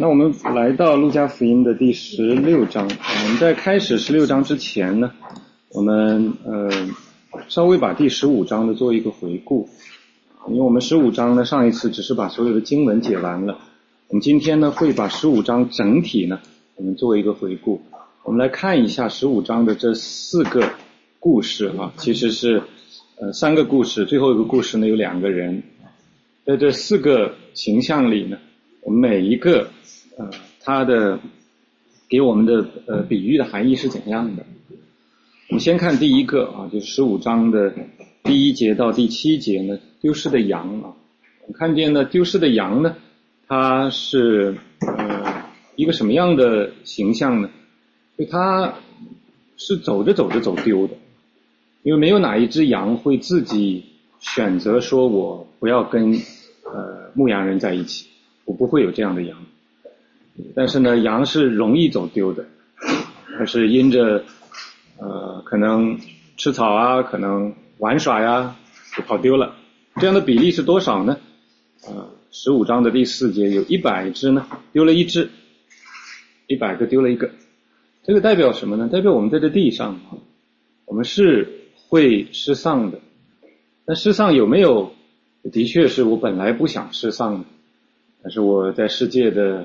那我们来到路加福音的第16章。我们在开始16章之前呢，我们稍微把第15章的做一个回顾。因为我们15章呢，上一次只是把所有的经文解完了，我们今天呢会把15章整体呢，我们做一个回顾。我们来看一下15章的这4个故事啊，其实是3个故事，最后一个故事呢有2个人。在这4个形象里呢，我们每一个它的给我们的比喻的含义是怎样的。我们先看第一个啊，就是15章的第1节到第7节呢，丢失的羊啊。我们看见呢，丢失的羊呢，它是一个什么样的形象呢？就它是走着走着走丢的，因为没有哪一只羊会自己选择说我不要跟牧羊人在一起，我不会有这样的羊。但是呢，羊是容易走丢的，它是因着可能吃草啊，可能玩耍呀，就跑丢了。这样的比例是多少呢？15章的第4节有100只呢，丢了1只，100个丢了1个。这个代表什么呢？代表我们在这地上，我们是会失丧的。但失丧有没有？的确是我本来不想失丧的，但是我在世界的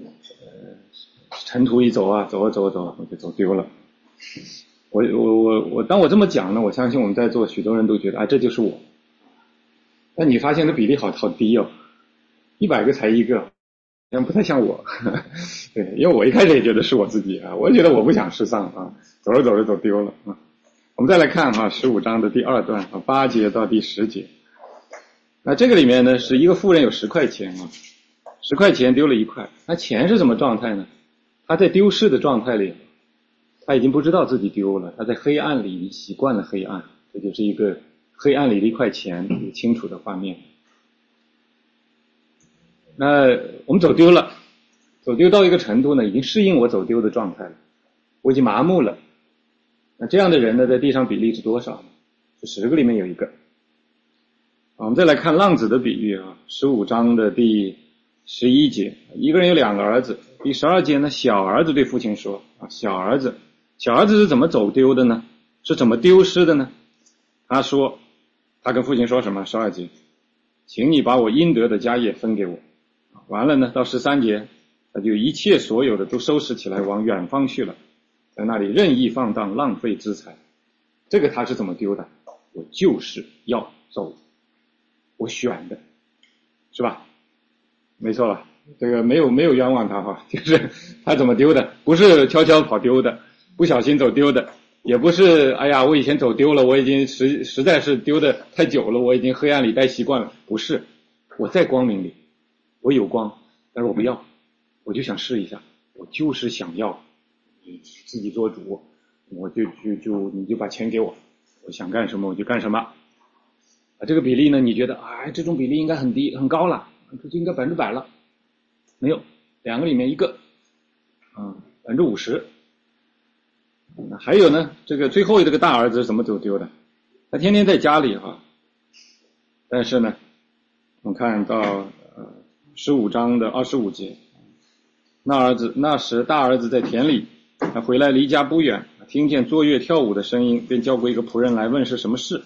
尘途一走啊，走啊走啊走啊，我就走丢了。当我这么讲呢，我相信我们在座许多人都觉得这就是我。但你发现这比例好低哦，100个才1个，但不太像我。对，因为我一开始也觉得是我自己啊，我也觉得我不想失丧啊，走着走着走丢了啊。我们再来看15章的第2段8节到第10节。那这个里面呢，是一个妇人有10块钱啊，10块钱丢了1块。那钱是什么状态呢？他在丢失的状态里，他已经不知道自己丢了，他在黑暗里习惯了黑暗，这就是一个黑暗里的1块钱，有清楚的画面。那我们走丢了，走丢到一个程度呢，已经适应我走丢的状态了，我已经麻木了。那这样的人呢，在地上比例是多少呢？是10个里面有1个。我们再来看浪子的比喻啊，15章的第11节，一个人有2个儿子。第12节呢，小儿子对父亲说小儿子是怎么走丢的呢？是怎么丢失的呢？他跟父亲说什么？12节，请你把我应得的家业分给我。完了呢，到13节，他就一切所有的都收拾起来，往远方去了，在那里任意放荡，浪费资财。这个他是怎么丢的？我就是要走我选的，是吧？没错了，这个没有冤枉他就是他怎么丢的，不是悄悄跑丢的，不小心走丢的，也不是我以前走丢了，我已经实在是丢的太久了，我已经黑暗里待习惯了。不是，我在光明里，我有光，但是我不要，我就想试一下，我就是想要你自己做主，我你就把钱给我，我想干什么我就干什么。这个比例呢，你觉得这种比例应该很低很高了，这就应该100%了。没有，2个里面1个50%。还有呢，这个最后这个大儿子是怎么走丢的？他天天在家里但是呢，我们看到15章的25节，那时大儿子在田里，他回来离家不远，听见作乐跳舞的声音，便叫过一个仆人来问是什么事。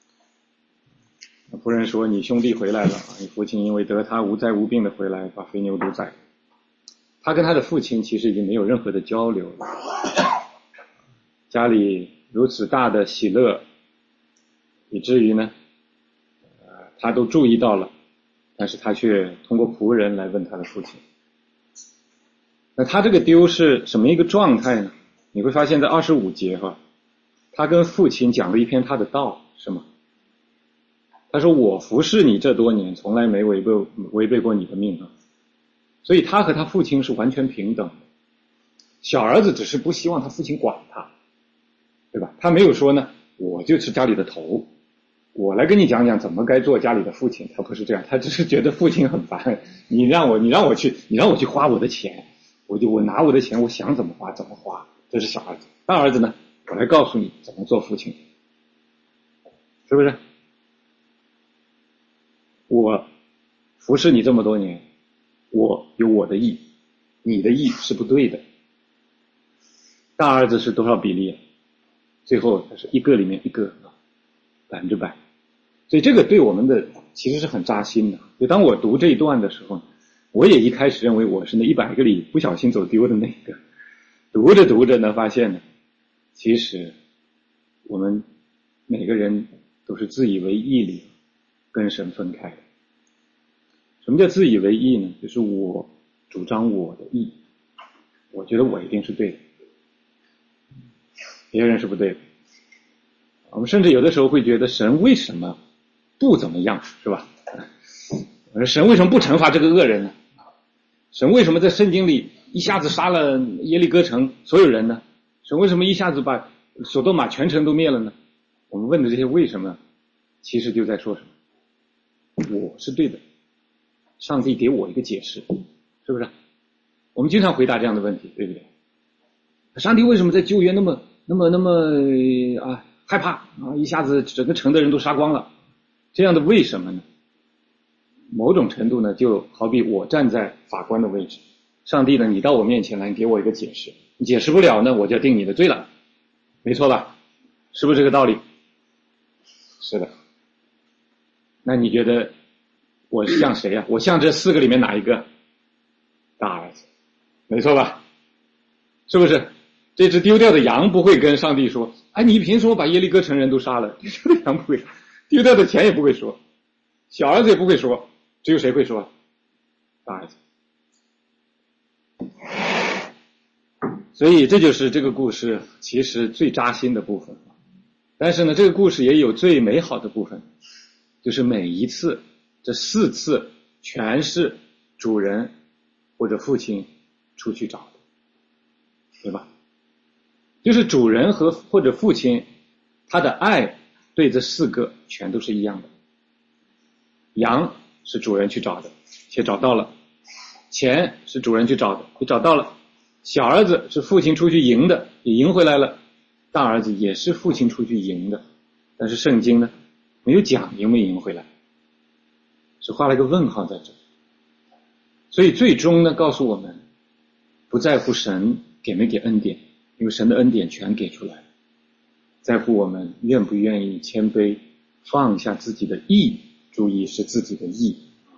仆人说，你兄弟回来了，你父亲因为得他无灾无病的回来，把肥牛都宰。他跟他的父亲其实已经没有任何的交流了，家里如此大的喜乐，以至于呢他都注意到了，但是他却通过仆人来问他的父亲。那他这个丢是什么一个状态呢？你会发现在25节他跟父亲讲了一篇他的道，是吗？他说，我服侍你这多年，从来没违背过你的命所以他和他父亲是完全平等的。小儿子只是不希望他父亲管他，对吧？他没有说呢，我就是家里的头，我来跟你讲讲怎么该做家里的父亲。他不是这样，他只是觉得父亲很烦，你让我去花我的钱，我拿我的钱，我想怎么花怎么花。这是小儿子。大儿子呢，我来告诉你怎么做父亲，是不是？我服侍你这么多年，我有我的意， 你的义是不对的。大儿子是多少比例？最后它是一个里面一个，100%。所以这个对我们的其实是很扎心的。就当我读这一段的时候，我也一开始认为我是那100个里不小心走丢的那个。读着读着呢，发现呢，其实我们每个人都是自以为义里跟神分开的。什么叫自以为义呢？就是我主张我的义，我觉得我一定是对的，别人是不对的。我们甚至有的时候会觉得神为什么不怎么样，是吧？神为什么不惩罚这个恶人呢？神为什么在圣经里一下子杀了耶利哥城所有人呢？神为什么一下子把索多玛全城都灭了呢？我们问的这些为什么，其实就在说什么？我是对的，上帝给我一个解释，是不是？我们经常回答这样的问题，对不对？上帝为什么在旧约那么害怕啊？一下子整个城的人都杀光了，这样的为什么呢？某种程度呢，就好比我站在法官的位置，上帝呢，你到我面前来给我一个解释，你解释不了呢，我就要定你的罪了，没错吧？是不是这个道理？是的。那你觉得我像谁啊？我像这4个里面哪一个？大儿子，没错吧？是不是？这只丢掉的羊不会跟上帝说，哎，你凭什么把耶利哥城人都杀了？丢掉的羊不会，丢掉的钱也不会说，小儿子也不会说，只有谁会说？大儿子。所以这就是这个故事其实最扎心的部分。但是呢，这个故事也有最美好的部分，就是每一次这4次全是主人或者父亲出去找的，对吧？就是主人或者父亲他的爱对这4个全都是一样的。羊是主人去找的，且找到了；钱是主人去找的，也找到了；小儿子是父亲出去赢的，也赢回来了；大儿子也是父亲出去赢的，但是圣经呢没有讲赢没赢回来，只画了一个问号在这。所以最终呢告诉我们，不在乎神给没给恩典，因为神的恩典全给出来了，在乎我们愿不愿意谦卑放下自己的义，注意是自己的义。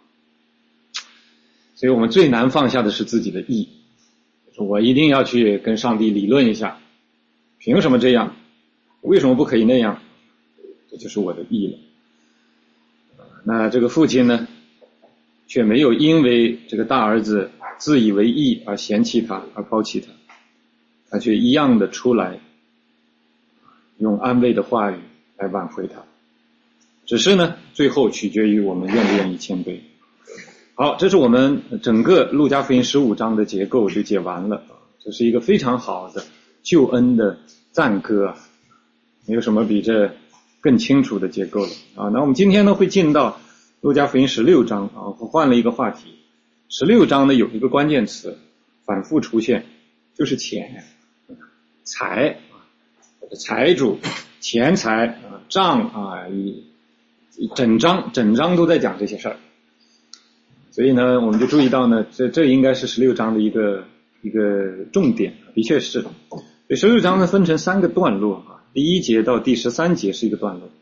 所以我们最难放下的是自己的义，我一定要去跟上帝理论一下，凭什么这样？为什么不可以那样？这就是我的义了。那这个父亲呢，却没有因为这个大儿子自以为义而嫌弃他，而抛弃他，他却一样的出来用安慰的话语来挽回他。只是呢，最后取决于我们愿不愿意谦卑。好，这是我们整个路加福音15章的结构就解完了。这是一个非常好的救恩的赞歌，没有什么比这更清楚的结构了啊。那我们今天呢会进到路加福音16章啊，我换了一个话题。16章呢有一个关键词反复出现，就是钱、财、财主、钱财、账啊，整章都在讲这些事儿。所以呢，我们就注意到呢，这应该是16章的一个重点，的确是。所以16章呢分成3个段落啊，第1节到第13节是一个段落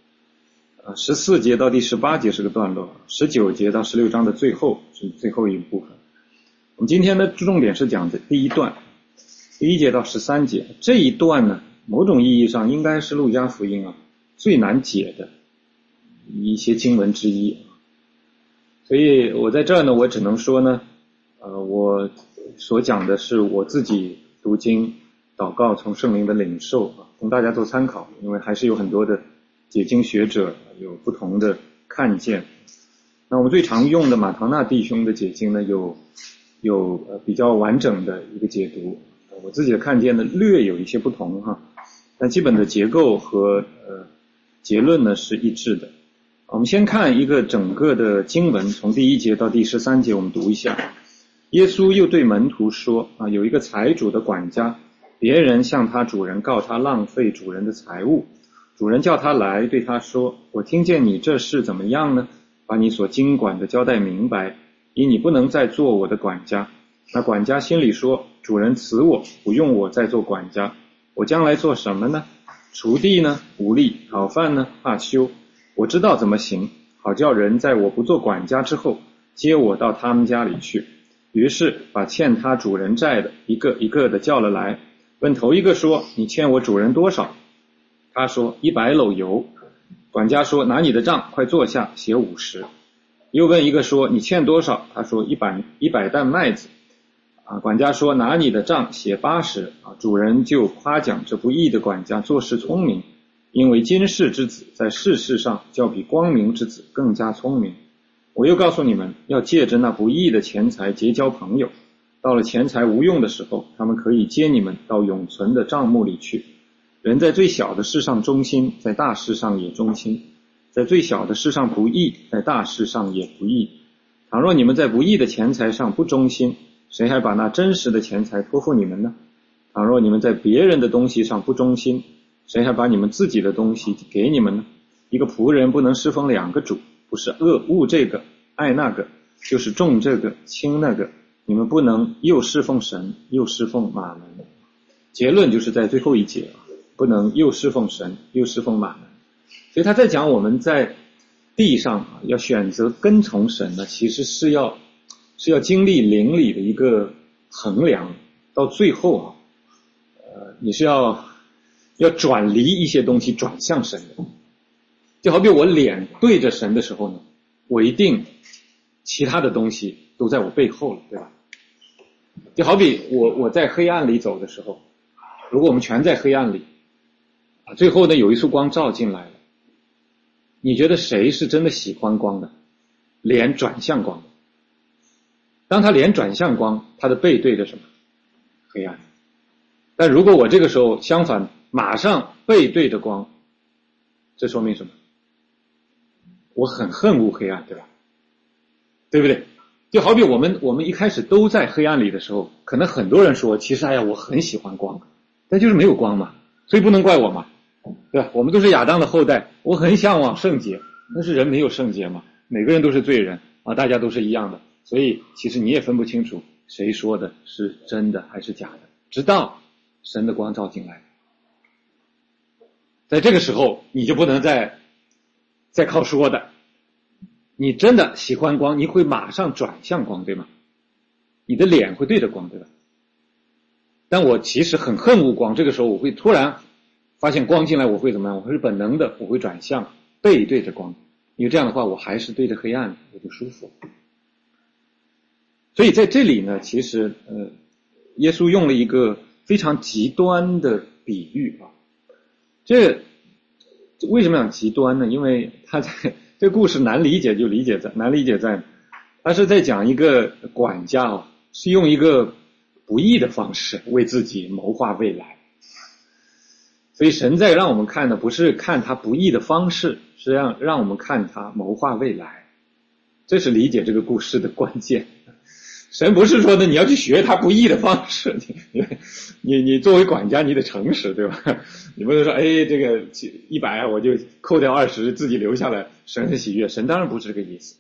，14节到第18节是个段落，19节到16章的最后是最后一部分。我们今天的重点是讲的第1段，第1节到13节。这一段呢，某种意义上应该是路加福音最难解的一些经文之一。所以我在这儿呢，我只能说呢，我所讲的是我自己读经祷告从圣灵的领受供大家做参考，因为还是有很多的解经学者有不同的看见。那我们最常用的马唐纳弟兄的解经呢，有比较完整的一个解读，我自己的看见呢略有一些不同但基本的结构和结论呢是一致的。我们先看一个整个的经文，从第1节到第13节我们读一下。耶稣又对门徒说有一个财主的管家，别人向他主人告他浪费主人的财物，主人叫他来对他说，我听见你这事怎么样呢？把你所经管的交代明白，因你不能再做我的管家。 那管家心里说，主人辞我，不用我再做管家，我将来做什么呢？锄地呢，无力；讨饭呢，怕羞。我知道怎么行，好叫人在我不做管家之后，接我到他们家里去。于是把欠他主人债的一个一个的叫了来，问头一个说，你欠我主人多少？他说100篓油。管家说，拿你的账，快坐下，写50。又问一个说，你欠多少？他说100担麦子。管家说，拿你的账，写80。主人就夸奖这不义的管家做事聪明，因为今世之子在世事上较比光明之子更加聪明。我又告诉你们，要借着那不义的钱财结交朋友，到了钱财无用的时候，他们可以接你们到永存的帐幕里去。人在最小的事上忠心，在大事上也忠心；在最小的事上不义，在大事上也不义。倘若你们在不义的钱财上不忠心，谁还把那真实的钱财托付你们呢？倘若你们在别人的东西上不忠心，谁还把你们自己的东西给你们呢？一个仆人不能侍奉2个主，不是恶这个爱那个，就是重这个轻那个。你们不能又侍奉神又侍奉马门。结论就是在最后一节，不能又侍奉神又侍奉马门。所以他在讲我们在地上要选择跟从神呢，其实是要经历灵里的一个衡量，到最后你是要转离一些东西转向神的。就好比我脸对着神的时候呢，我一定其他的东西都在我背后了，对吧？就好比我在黑暗里走的时候，如果我们全在黑暗里最后呢有一束光照进来了，你觉得谁是真的喜欢光的？脸转向光的。当他脸转向光，他的背对着什么？黑暗。但如果我这个时候相反，马上背对着光，这说明什么？我很恨恶黑暗，对吧？对不对？就好比我们一开始都在黑暗里的时候，可能很多人说，其实我很喜欢光，但就是没有光嘛，所以不能怪我嘛，对吧？我们都是亚当的后代，我很向往圣洁，但是人没有圣洁嘛，每个人都是罪人大家都是一样的，所以其实你也分不清楚谁说的是真的还是假的，直到神的光照进来。在这个时候你就不能再靠说的，你真的喜欢光，你会马上转向光，对吗？你的脸会对着光，对吧？但我其实很恨恶光，这个时候我会突然发现光进来，我会怎么样？我会是本能的，我会转向背对着光，因为这样的话我还是对着黑暗，我就舒服。所以在这里呢，其实耶稣用了一个非常极端的比喻这为什么讲极端呢？因为他在这个故事难理解在他是在讲一个管家是用一个不义的方式为自己谋划未来。所以神在让我们看的不是看他不义的方式，是让我们看他谋划未来。这是理解这个故事的关键。神不是说呢你要去学他不义的方式，你作为管家你得诚实，对吧？你不能说这个100我就扣掉20自己留下来，神的喜悦。神当然不是这个意思。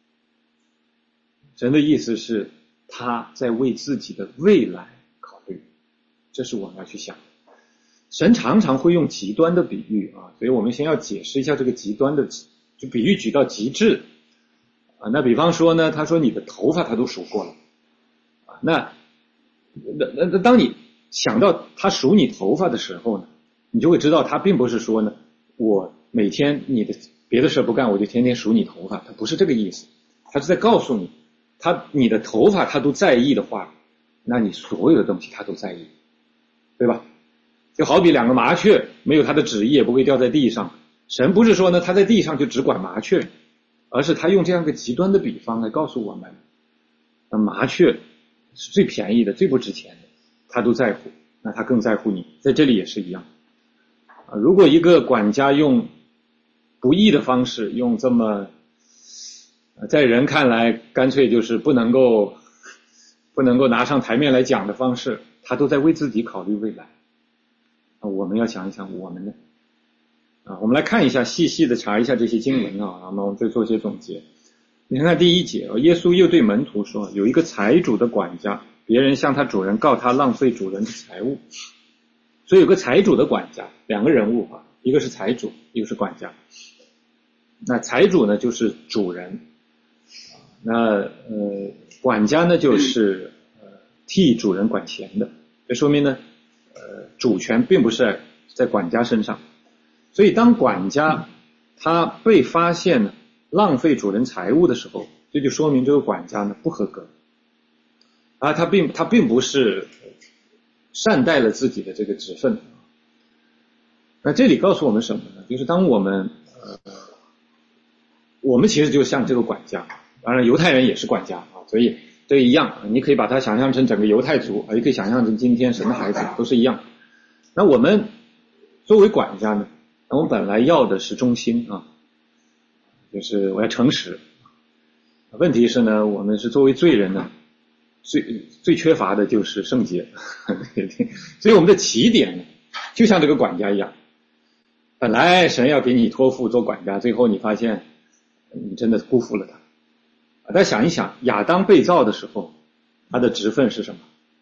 神的意思是他在为自己的未来考虑，这是我们要去想。神常常会用极端的比喻所以我们先要解释一下这个极端的，就比喻举到极致那比方说呢，他说你的头发他都数过了那当你想到他数你头发的时候呢，你就会知道他并不是说呢我每天你的别的事不干我就天天数你头发，他不是这个意思。他是在告诉你你的头发他都在意的话，那你所有的东西他都在意，对吧？就好比2个麻雀没有他的旨意也不会掉在地上，神不是说呢他在地上就只管麻雀，而是他用这样一个极端的比方来告诉我们，那麻雀是最便宜的最不值钱的，他都在乎，那他更在乎你。在这里也是一样如果一个管家用不义的方式，用这么在人看来干脆就是不能够拿上台面来讲的方式，他都在为自己考虑未来我们要想一想我们呢我们来看一下，细细的查一下这些经文那么我们再做一些总结。你看看第1节耶稣又对门徒说，有一个财主的管家别人向他主人告他浪费主人的财物。所以有个财主的管家，两个人物啊，一个是财主，一个是管家。那财主呢就是主人，那管家呢就是替主人管钱的。这说明呢主权并不是在管家身上。所以当管家他被发现呢浪费主人财物的时候，这就说明这个管家呢不合格啊，他并不是善待了自己的这个职分。那这里告诉我们什么呢？就是当我们其实就像这个管家，当然犹太人也是管家啊，所以这一样，你可以把它想象成整个犹太族，也可以想象成今天神的孩子，都是一样。那我们作为管家呢，我们本来要的是忠心啊，就是我要诚实。问题是呢，我们是作为罪人呢，最缺乏的就是圣洁。所以我们的起点呢，就像这个管家一样，本来神要给你托付做管家，最后你发现你真的辜负了他。再想一想，亚当被造的时候，他的职分是什么？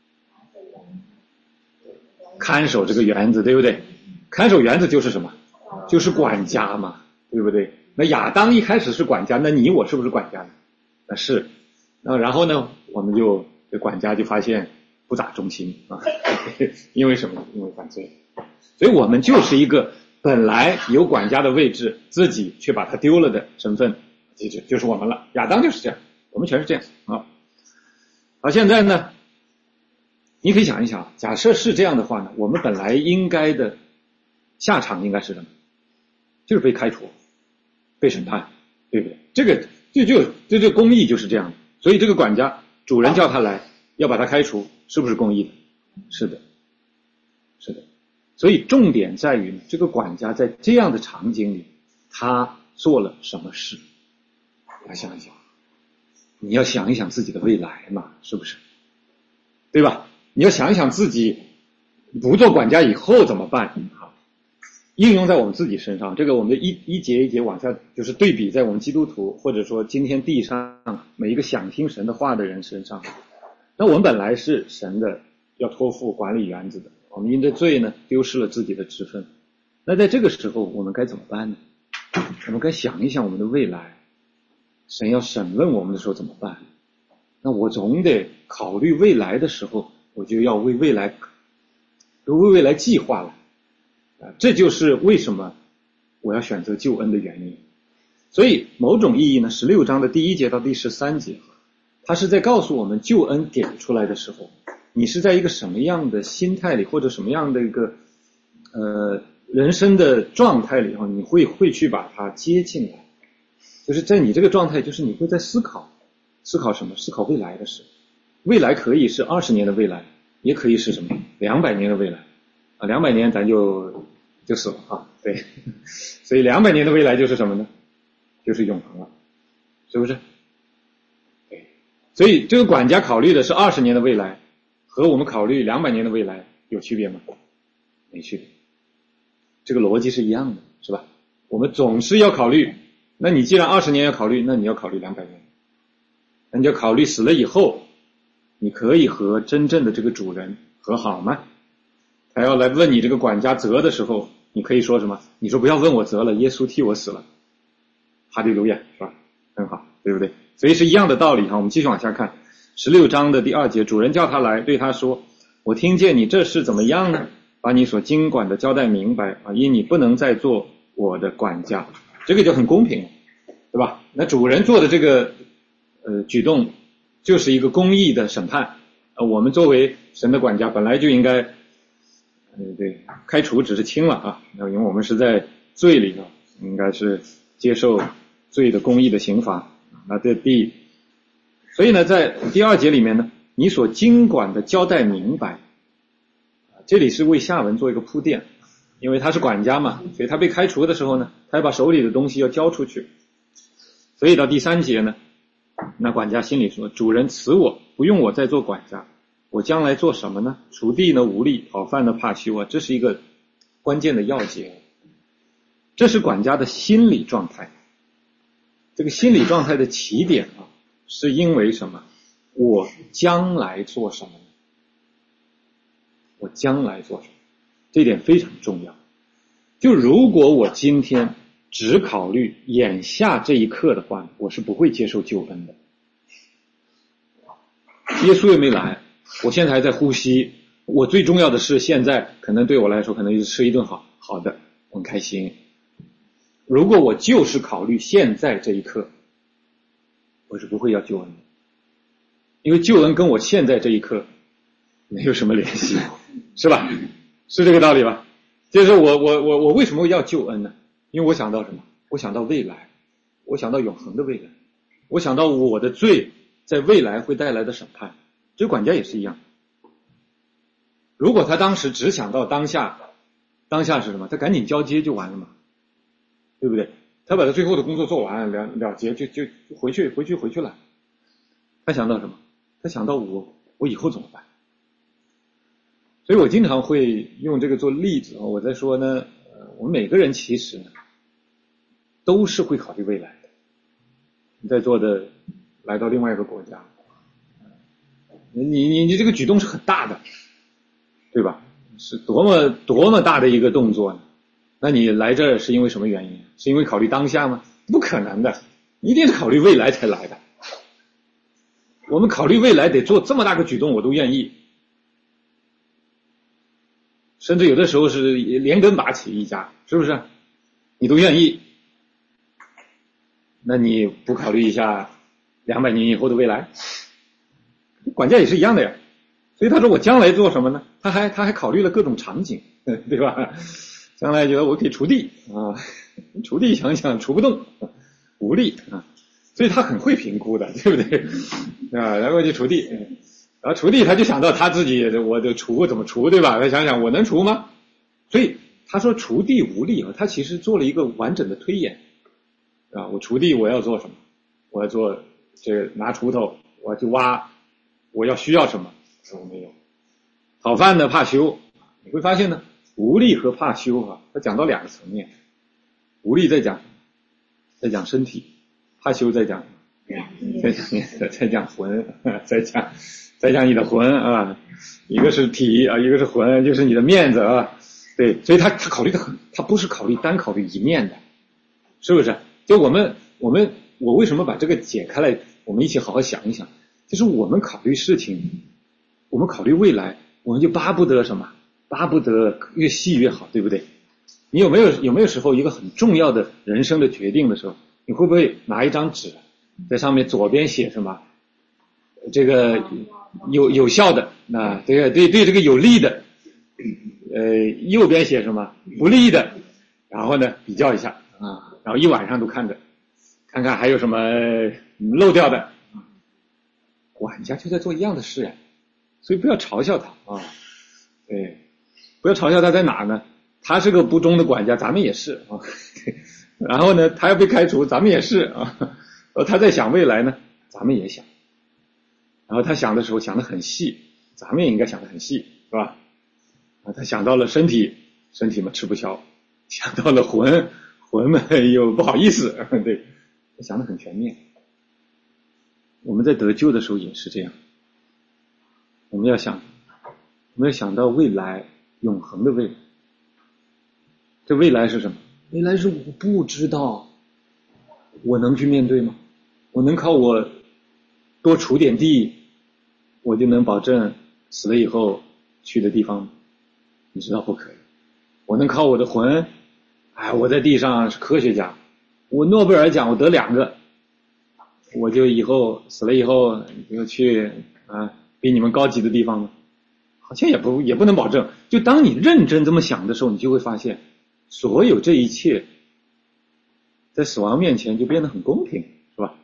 看守这个园子，对不对？看守园子就是什么？就是管家嘛，对不对？那亚当一开始是管家，那你我是不是管家呢？那是。然后呢，我们这管家就发现不咋忠心啊，因为什么？因为犯罪。所以我们就是一个本来有管家的位置，自己却把他丢了的身份，就是我们了。亚当就是这样，我们全是这样啊。好，现在呢，你可以想一想，假设是这样的话呢，我们本来应该的下场应该是什么？就是被开除，被审判，对不对？这个公义就是这样的。所以这个管家，主人叫他来，要把他开除，是不是公义的？是的，是的。所以重点在于这个管家在这样的场景里，他做了什么事？来想一想，你要想一想自己的未来嘛，是不是？对吧？你要想一想自己不做管家以后怎么办？应用在我们自己身上，这个我们一节一节往下，就是对比在我们基督徒或者说今天地上每一个想听神的话的人身上。那我们本来是神的要托付管理园子的，我们因着罪呢丢失了自己的职分。那在这个时候我们该怎么办呢？我们该想一想我们的未来，神要审问我们的时候怎么办？那我总得考虑未来的时候，我就要为未来计划了。这就是为什么我要选择救恩的原因。所以某种意义呢，16章的第1节到第13节，它是在告诉我们救恩给出来的时候，你是在一个什么样的心态里，或者什么样的一个人生的状态里，你会去把它接进来。就是在你这个状态，就是你会在思考什么？思考未来的事。未来可以是20年的未来，也可以是什么200年的未来啊，200年咱就死了啊，对。所以200年的未来就是什么呢？就是永恒了，是不是？对。所以这个管家考虑的是20年的未来，和我们考虑200年的未来有区别吗？没区别。这个逻辑是一样的，是吧？我们总是要考虑，那你既然20年要考虑，那你要考虑200年，那你就考虑死了以后，你可以和真正的这个主人和好吗？他要来问你这个管家责的时候，你可以说什么？你说不要问我责了，耶稣替我死了，哈利路亚，是吧？很好，对不对？所以是一样的道理哈。我们继续往下看16章的第2节，主人叫他来，对他说，我听见你这事怎么样呢？把你所经管的交代明白啊，因你不能再做我的管家。这个就很公平，对吧？那主人做的这个举动就是一个公义的审判，我们作为神的管家本来就应该对，开除只是轻了啊，因为我们是在罪里头，应该是接受罪的公义的刑罚。那所以呢，在第2节里面呢，你所经管的交代明白，这里是为下文做一个铺垫，因为他是管家嘛，所以他被开除的时候呢，他要把手里的东西要交出去。所以到第3节呢，那管家心里说，主人辞我，不用我再做管家，我将来做什么呢？锄地呢无力，讨饭呢怕羞啊，这是一个关键的要节。这是管家的心理状态。这个心理状态的起点啊，是因为什么？我将来做什么呢？ 我将来做什么，这一点非常重要。就如果我今天只考虑眼下这一刻的话，我是不会接受救恩的。耶稣也没来，我现在还在呼吸，我最重要的是现在可能对我来说可能就是吃一顿好的，很开心。如果我就是考虑现在这一刻，我是不会要救恩的，因为救恩跟我现在这一刻没有什么联系，是吧？是这个道理吧？就是我为什么要救恩呢？因为我想到什么？我想到未来，我想到永恒的未来，我想到我的罪在未来会带来的审判。这管家也是一样，如果他当时只想到当下是什么？他赶紧交接就完了嘛，对不对？他把他最后的工作做完了结就回去了。他想到什么？他想到我以后怎么办？所以我经常会用这个做例子。我在说呢，我们每个人其实呢都是会考虑未来的。你在座的来到另外一个国家，你这个举动是很大的，对吧？是多么大的一个动作呢？那你来这儿是因为什么原因？是因为考虑当下吗？不可能的，一定是考虑未来才来的。我们考虑未来得做这么大个举动，我都愿意，甚至有的时候是连根拔起一家，是不是？你都愿意，那你不考虑一下200年以后的未来？管家也是一样的呀。所以他说我将来做什么呢？他还考虑了各种场景，对吧？将来觉得我可以锄地啊，锄地想想锄不动，无力啊，所以他很会评估的，对不对啊？然后就锄地，然后锄地他就想到他自己，我的锄怎么锄，对吧？他想想我能锄吗？所以他说锄地无力啊，他其实做了一个完整的推演啊。我锄地我要做什么？我要做这个拿锄头，我要去挖，我要需要什么？我没有。讨饭呢怕羞，你会发现呢，无力和怕羞啊，他讲到2个层面。无力在讲身体，怕羞在讲在讲魂，在讲你的魂啊，一个是体啊，一个是魂，就是你的面子啊。对，所以他考虑的很，他不是单考虑一面的，是不是？就我为什么把这个解开来，我们一起好好想一想。就是我们考虑事情，我们考虑未来，我们就巴不得什么？巴不得越细越好，对不对？你有没有时候一个很重要的人生的决定的时候，你会不会拿一张纸，在上面左边写什么？这个有效的，那这个对这个有利的，右边写什么？不利的，然后呢比较一下啊，然后一晚上都看着，看看还有什么漏掉的。管家就在做一样的事呀，所以不要嘲笑他啊！对，不要嘲笑他在哪呢？他是个不忠的管家，咱们也是啊。然后呢，他要被开除，咱们也是啊。他在想未来呢，咱们也想。然后他想的时候想得很细，咱们也应该想得很细，是吧？啊，他想到了身体嘛吃不消，想到了魂嘛又不好意思，对，他想得很全面。我们在得救的时候也是这样，我们要想到未来，永恒的未来。这未来是什么？未来是我不知道，我能去面对吗？我能靠我多锄点地，我就能保证死了以后去的地方吗？你知道不可以。我能靠我的魂，我在地上是科学家，我诺贝尔奖我得2个，我就以后死了以后就去比你们高级的地方吗？好像也不能保证。就当你认真这么想的时候，你就会发现所有这一切在死亡面前就变得很公平，是吧？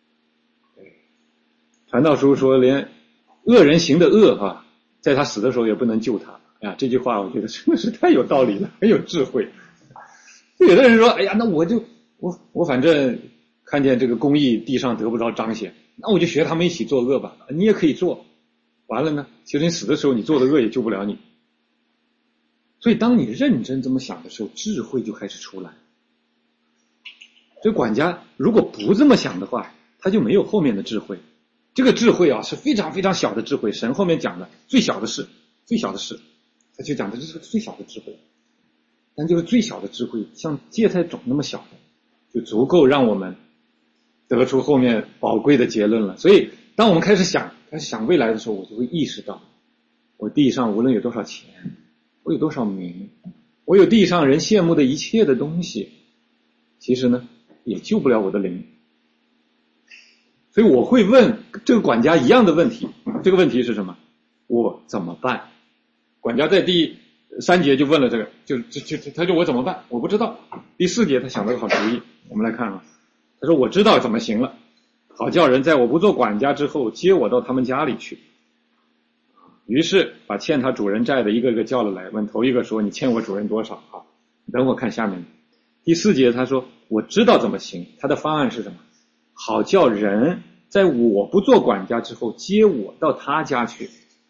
传道书说连恶人行的恶在他死的时候也不能救他。这句话我觉得真的是太有道理了，很有智慧。有的人说那我反正看见这个公义地上得不着彰显，那我就学他们一起作恶吧。你也可以做，完了呢，其实你死的时候你做的恶也救不了你。所以当你认真这么想的时候，智慧就开始出来。所以管家如果不这么想的话，他就没有后面的智慧。这个智慧是非常非常小的智慧，神后面讲的最小的事。 他就讲的这是最小的智慧，但就是最小的智慧，像芥菜种那么小的，就足够让我们得出后面宝贵的结论了。所以当我们开始想未来的时候，我就会意识到，我地上无论有多少钱，我有多少名，我有地上人羡慕的一切的东西，其实呢也救不了我的灵。所以我会问这个管家一样的问题，这个问题是什么？我怎么办？管家在第3节就问了这个，他就我怎么办？我不知道。第4节他想了个好主意，我们来看啊，他说我知道怎么行了，好叫人在我不做管家之后接我到他们家里去。于是把欠他主人债的一个个叫了来，问头一个说，你欠我主人多少啊？等我看下面。第4节他说我知道怎么行，他的方案是什么？好叫人在我不做管家之后接我到他家去。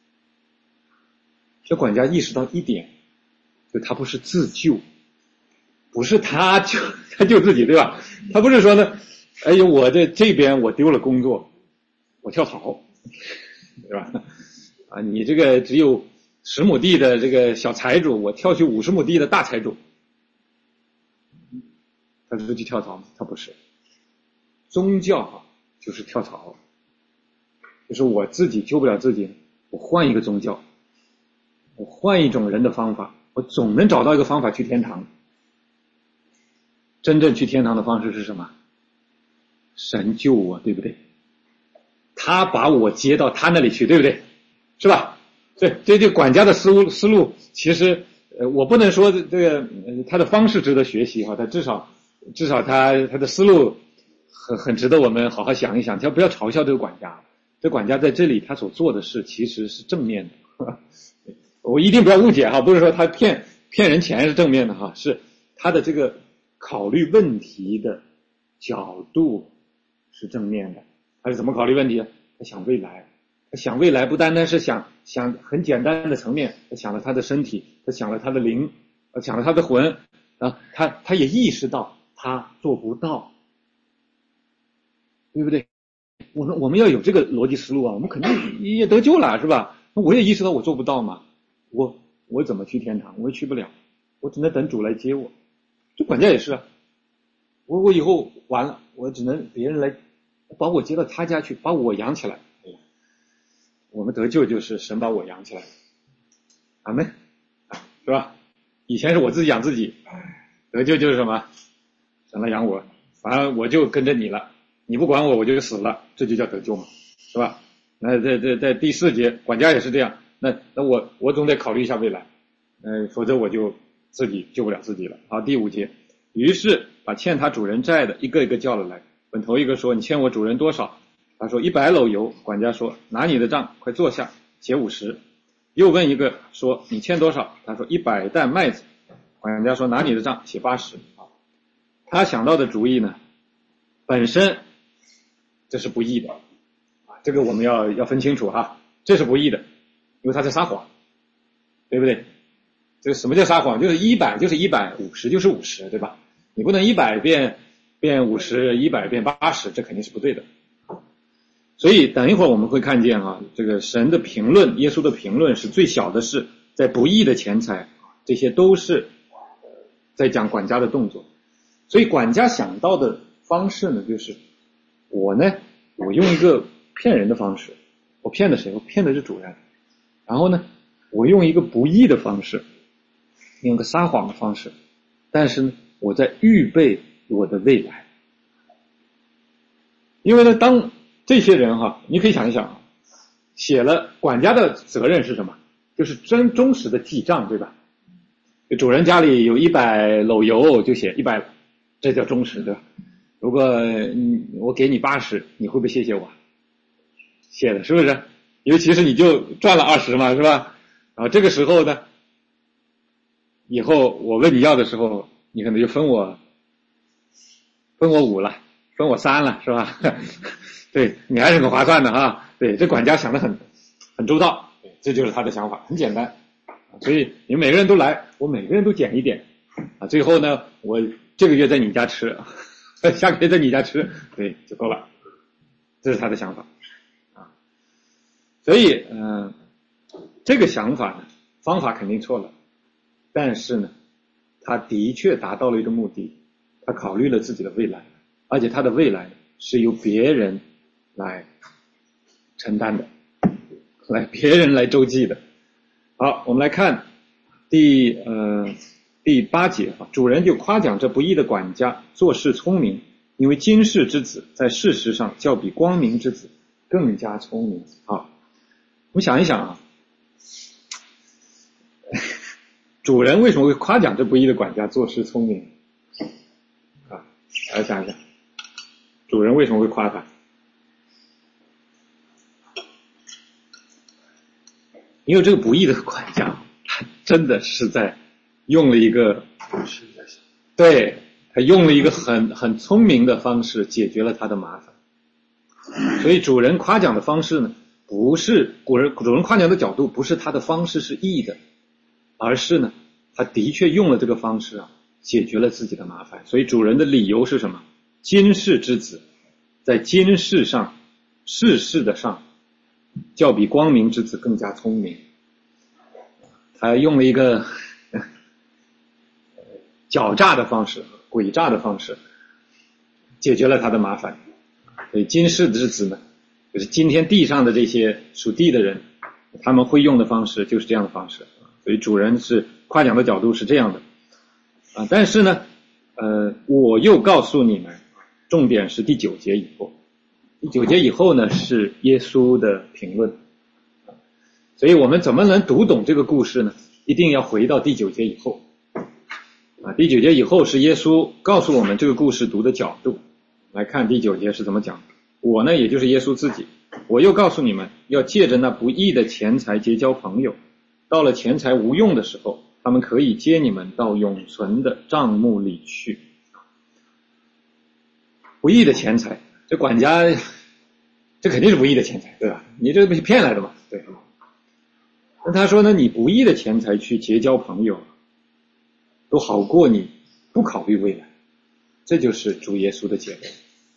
这管家意识到一点，就他不是自救，不是他救自己，对吧？他不是说呢，哎呦，我这边我丢了工作，我跳槽，对吧？啊，你这个只有10亩地的这个小财主，我跳去50亩地的大财主，他是去跳槽吗？他不是。宗教啊，就是跳槽，就是我自己救不了自己，我换一个宗教，我换一种人的方法，我总能找到一个方法去天堂。真正去天堂的方式是什么？神救我，对不对？他把我接到他那里去，对不对？是吧？这管家的思路，其实我不能说这个他的方式值得学习哈，他至少他的思路很值得我们好好想一想，不要嘲笑这个管家。这管家在这里他所做的事其实是正面的，我一定不要误解哈，不是说他骗人钱是正面的哈，是他的这个考虑问题的角度是正面的。他是怎么考虑问题？他想未来，他想未来不单单是想很简单的层面，他想了他的身体，他想了他的灵，想了他的魂啊，他也意识到他做不到，对不对？我们要有这个逻辑思路啊，我们肯定也得救了，是吧？我也意识到我做不到嘛，我怎么去天堂？我也去不了，我只能等主来接我。这管家也是啊，我以后完了，我只能别人来把我接到他家去，把我养起来。我们得救就是神把我养起来，阿们，是吧？以前是我自己养自己，得救就是什么？神来养我，反正我就跟着你了，你不管我，我就死了，这就叫得救嘛，是吧？那在第4节，管家也是这样。那我总得考虑一下未来，否则我就自己救不了自己了。好，第5节，于是把欠他主人债的一个一个叫了来，问头一个说，你欠我主人多少？他说100篓油。管家说，拿你的账，快坐下，写50。又问一个说，你欠多少？他说100担麦子。管家说，拿你的账，写80。他想到的主意呢，本身这是不义的，这个我们要分清楚哈，这是不义的，因为他在撒谎，对不对？这个什么叫撒谎？就是100就是100，50就是50，对吧？你不能100变50，100变80，这肯定是不对的。所以等一会儿我们会看见啊，这个神的评论，耶稣的评论是最小的事，在不义的钱财，这些都是在讲管家的动作。所以管家想到的方式呢，就是我用一个骗人的方式，我骗的谁？我骗的是主人。然后呢，我用一个不义的方式，用个撒谎的方式，但是呢，我在预备我的未来。因为呢，当这些人哈，你可以想一想，写了管家的责任是什么？就是忠实的记账，对吧？主人家里有100篓油，就写100，这叫忠实，对吧？如果我给你80，你会不会谢谢我？谢的，是不是？尤其是你就赚了20嘛，是吧？然后这个时候呢，以后我问你要的时候，你可能就分我5了，分我3了，是吧？对，你还是很划算的哈。对，这管家想得很周到，这就是他的想法，很简单。所以你们每个人都来，我每个人都捡一点啊。最后呢，我这个月在你家吃，下个月在你家吃，对，就够了。这是他的想法啊。所以这个想法呢， 方法肯定错了，但是呢，他的确达到了一个目的，他考虑了自己的未来，而且他的未来是由别人来承担的，别人来周济的。好，我们来看第8节啊，主人就夸奖这不义的管家做事聪明，因为今世之子在事实上较比光明之子更加聪明。好，我们想一想啊，主人为什么会夸奖这不义的管家做事聪明啊？来想一想，主人为什么会夸他？因为这个不义的管家，他真的是在用了一个，对，他用了一个很聪明的方式解决了他的麻烦。所以主人夸奖的方式呢，不是主人夸奖的角度不是他的方式是义的，而是呢，他的确用了这个方式啊，解决了自己的麻烦。所以主人的理由是什么？今世之子在今世上世事的上较比光明之子更加聪明。他用了一个狡诈的方式，诡诈的方式解决了他的麻烦。所以今世之子呢，就是今天地上的这些属地的人，他们会用的方式就是这样的方式。所以主人是夸奖的角度是这样的啊，但是呢我又告诉你们，重点是第9节以后。第9节以后呢是耶稣的评论，所以我们怎么能读懂这个故事呢？一定要回到第9节以后啊，第9节以后是耶稣告诉我们这个故事读的角度。来看第9节是怎么讲。我呢，也就是耶稣自己，我又告诉你们，要借着那不义的钱财结交朋友，到了钱财无用的时候，他们可以接你们到永存的帐幕里去。不义的钱财，这管家这肯定是不义的钱财，对吧？你这不是骗来的嘛？对。那他说呢，你不义的钱财去结交朋友都好过你不考虑未来，这就是主耶稣的结论。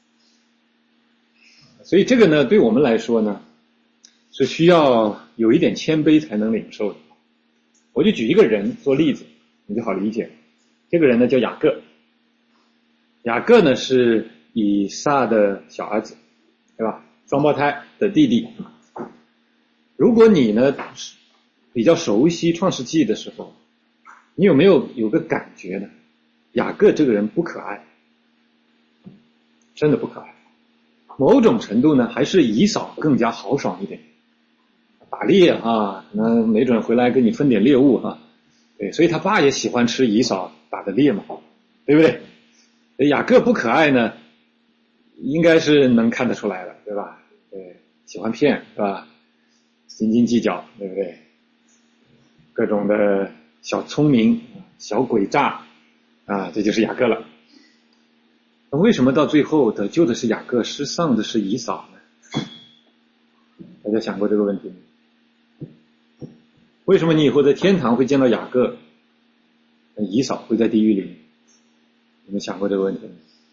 所以这个呢，对我们来说呢，是需要有一点谦卑才能领受的。我就举一个人做例子，你就好理解。这个人呢叫雅各，雅各呢是以撒的小儿子，对吧？双胞胎的弟弟。如果你呢比较熟悉创世纪的时候，你有没有个感觉呢？雅各这个人不可爱，真的不可爱。某种程度呢，还是以扫更加豪爽一点，打猎啊，可能没准回来跟你分点猎物啊，对，所以他爸也喜欢吃以扫打的猎嘛，对不对？雅各不可爱呢，应该是能看得出来的，对吧？对，喜欢骗，是吧？斤斤计较，对不对？各种的小聪明、小诡诈啊，这就是雅各了。那为什么到最后得救的是雅各，失丧的是以扫呢？大家想过这个问题吗？为什么你以后在天堂会见到雅各，以扫会在地狱里？你们想过这个问题吗？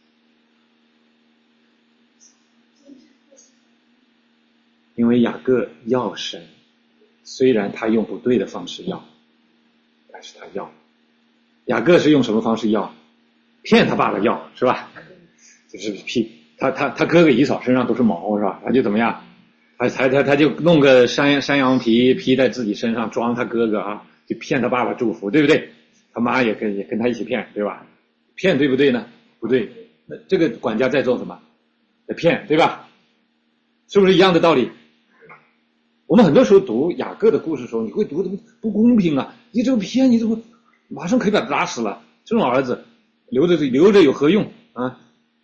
因为雅各要神，虽然他用不对的方式要，但是他要。雅各是用什么方式要？骗他爸爸要，是吧？就是他哥哥以扫身上都是毛，是吧？他就怎么样？他就弄个山羊皮披在自己身上，装他哥哥啊，就骗他爸爸祝福，对不对？他妈也跟他一起骗，对吧？骗对不对呢？不对。那这个管家在做什么？在骗，对吧？是不是一样的道理？我们很多时候读雅各的故事的时候，你会读不公平啊！你这个骗，你怎么马上可以把他打死了？这种儿子留着有何用啊？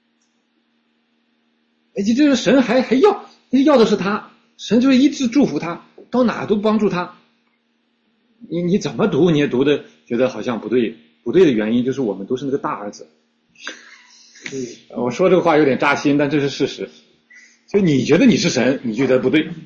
你这个神还要的是他，神就是一直祝福他，到哪都帮助他。你怎么读你也读的觉得好像不对的原因就是我们都是那个大儿子。我说这个话有点扎心，但这是事实。就你觉得你是神，你觉得不对，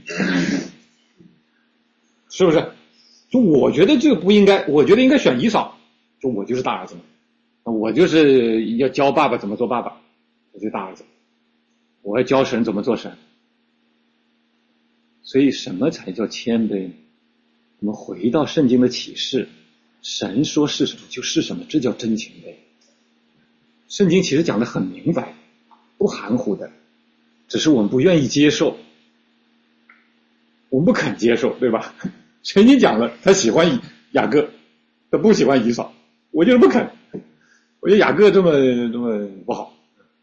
是不是？就我觉得这个不应该，我觉得应该选以扫，就我就是大儿子嘛，我就是要教爸爸怎么做爸爸，我就是大儿子，我要教神怎么做神。所以什么才叫谦卑呢？ 我们回到圣经的启示，神说是什么就是什么，这叫真情呗。圣经其实讲得很明白，不含糊的，只是我们不愿意接受，我们不肯接受，对吧？圣经讲了，他喜欢雅各，他不喜欢以扫，我就是不肯，我觉得雅各这么不好。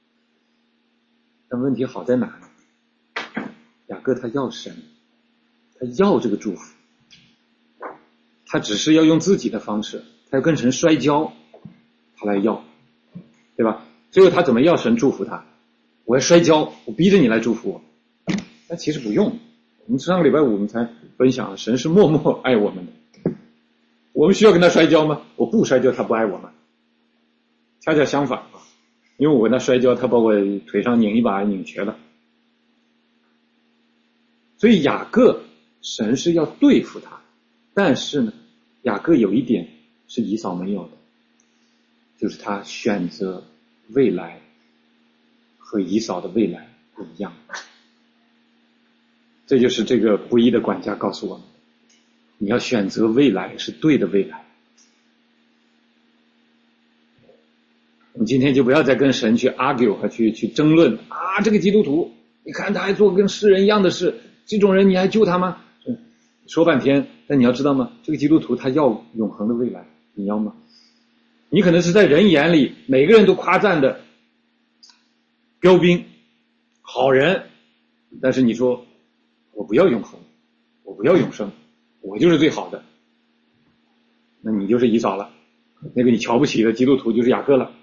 但问题好在哪呢？雅各他要神，他要这个祝福，他只是要用自己的方式，他要跟神摔跤，他来要，对吧？最后他怎么要神祝福他？我要摔跤，我逼着你来祝福我。但其实不用，我们上个礼拜五我们才分享，神是默默爱我们的，我们需要跟他摔跤吗？我不摔跤他不爱我们，恰恰相反啊，因为我跟他摔跤，他把我腿上拧一把拧瘸了。所以雅各神是要对付他，但是呢，雅各有一点是以扫没有的，就是他选择未来和以扫的未来不一样。这就是这个不义的管家告诉我们，你要选择未来是对的未来。我们今天就不要再跟神去 argue 和去争论啊，这个基督徒你看他还做跟世人一样的事，这种人你还救他吗？说半天，但你要知道吗，这个基督徒他要永恒的未来，你要吗？你可能是在人眼里每个人都夸赞的标兵好人，但是你说我不要永恒，我不要永生，我就是最好的，那你就是以扫了，那个你瞧不起的基督徒就是雅各了。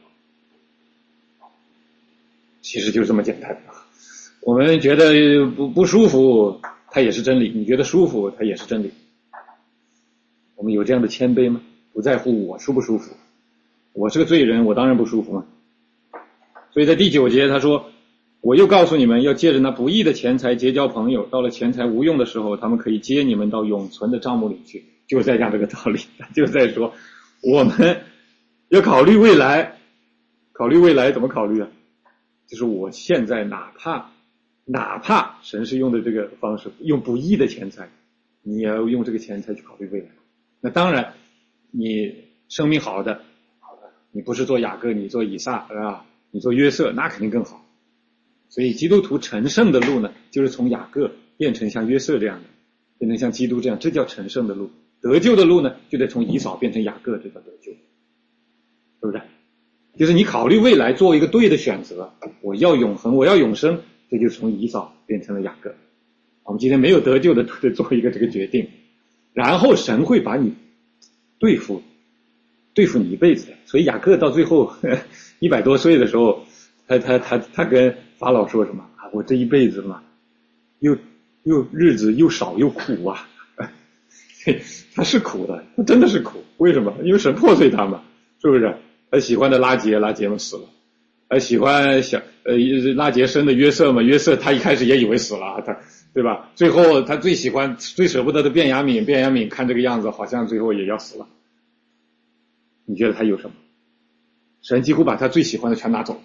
其实就是这么简单。我们觉得不舒服它也是真理，你觉得舒服它也是真理。我们有这样的谦卑吗？不在乎我舒不舒服，我是个罪人，我当然不舒服嘛。所以在第9节他说，我又告诉你们要借着那不义的钱财结交朋友，到了钱财无用的时候，他们可以接你们到永存的帐幕里去。就在讲这个道理，就在说我们要考虑未来。考虑未来怎么考虑啊？就是我现在哪怕神是用的这个方式，用不义的钱财，你也要用这个钱财去考虑未来。那当然你生命好的，你不是做雅各，你做以撒，是吧？你做约瑟，那肯定更好。所以基督徒成圣的路呢，就是从雅各变成像约瑟这样的，变成像基督这样，这叫成圣的路。得救的路呢，就得从以扫变成雅各，这叫得救，是不是？就是你考虑未来做一个对的选择，我要永恒，我要永生，这就从以扫变成了雅各。我们今天没有得救的都得做一个这个决定，然后神会把你对付你一辈子的。所以雅各到最后100多岁的时候，他跟法老说什么啊？我这一辈子嘛，又日子又少又苦啊。他是苦的，他真的是苦。为什么？因为神破碎他嘛，是不是？他喜欢的拉结嘛死了，他喜欢拉结生的约瑟嘛，约瑟他一开始也以为死了，他对吧？最后他最喜欢最舍不得的便雅悯看这个样子好像最后也要死了。你觉得他有什么？神几乎把他最喜欢的全拿走。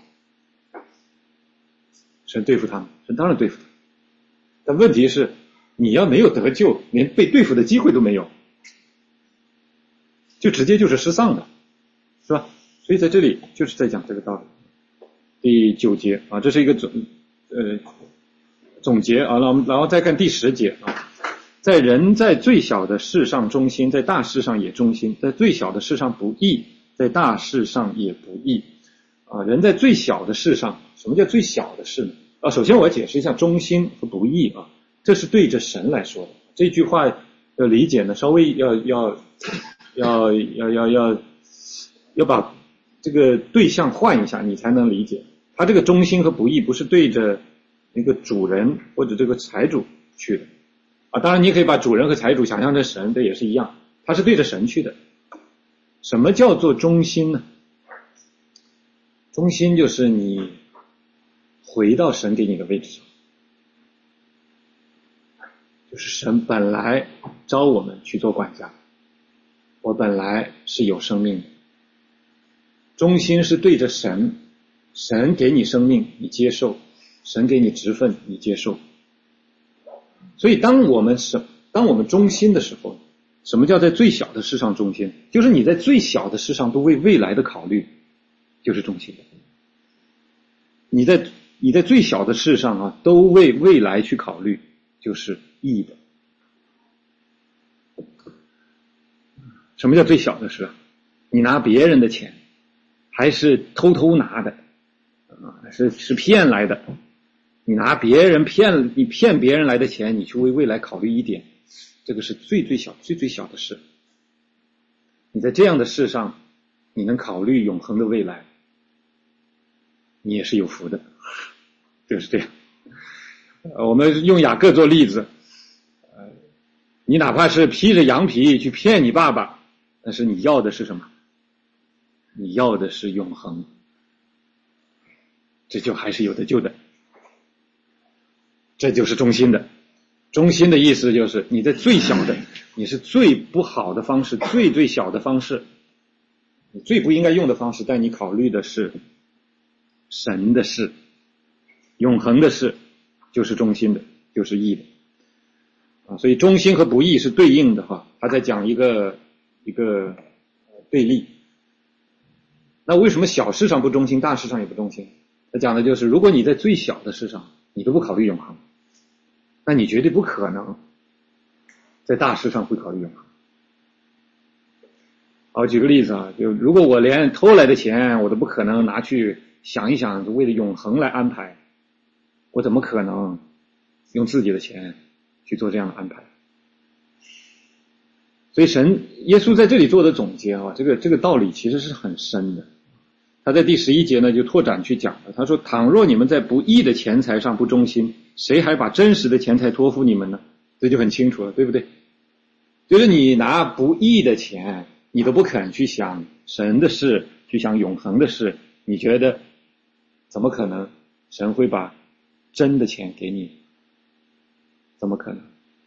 神对付他们，神当然对付他，但问题是你要没有得救，连被对付的机会都没有，就直接就是失丧的，是吧？所以在这里就是在讲这个道理。第9节啊，这是一个总结啊，然后再看第10节啊，在人在最小的事上忠心，在大事上也忠心，在最小的事上不义，在大事上也不义啊。人在最小的事上，什么叫最小的事呢？啊，首先我要解释一下忠心和不义啊，这是对着神来说的。这句话的理解呢，稍微要把这个对象换一下，你才能理解。他这个忠心和不义不是对着那个主人或者这个财主去的啊，当然你可以把主人和财主想象成神，这也是一样，他是对着神去的。什么叫做忠心呢？忠心就是你回到神给你的位置上，就是神本来招我们去做管家，我本来是有生命的。忠心是对着神，神给你生命你接受，神给你职分你接受。所以当我们忠心的时候， 什么叫在最小的事上忠心？就是你在最小的事上都为未来的考虑，就是忠心的。你在最小的事上啊，都为未来去考虑，就是义的。什么叫最小的事啊？你拿别人的钱，还是偷偷拿的是骗来的？你拿别人你骗别人来的钱，你去为未来考虑一点，这个是最小的事。你在这样的事上，你能考虑永恒的未来，你也是有福的，就是这样。我们用雅各做例子，你哪怕是披着羊皮去骗你爸爸，但是你要的是什么？你要的是永恒，这就还是有的救的。这就是忠心的。忠心的意思就是你在最小的，你是最不好的方式，最小的方式，你最不应该用的方式，但你考虑的是神的事，永恒的事，就是忠心的，就是义的。所以忠心和不义是对应的哈，他在讲一个对立。那为什么小事上不忠心，大事上也不忠心？他讲的就是如果你在最小的事上你都不考虑永恒，那你绝对不可能在大事上会考虑永恒。好，举个例子啊，就如果我连偷来的钱我都不可能拿去想一想为了永恒来安排，我怎么可能用自己的钱去做这样的安排？所以耶稣在这里做的总结啊，这个道理其实是很深的。他在第11节呢就拓展去讲了，他说倘若你们在不义的钱财上不忠心，谁还把真实的钱财托付你们呢？这就很清楚了，对不对？就是你拿不义的钱，你都不肯去想神的事，去想永恒的事，你觉得怎么可能神会把真的钱给你？怎么可能？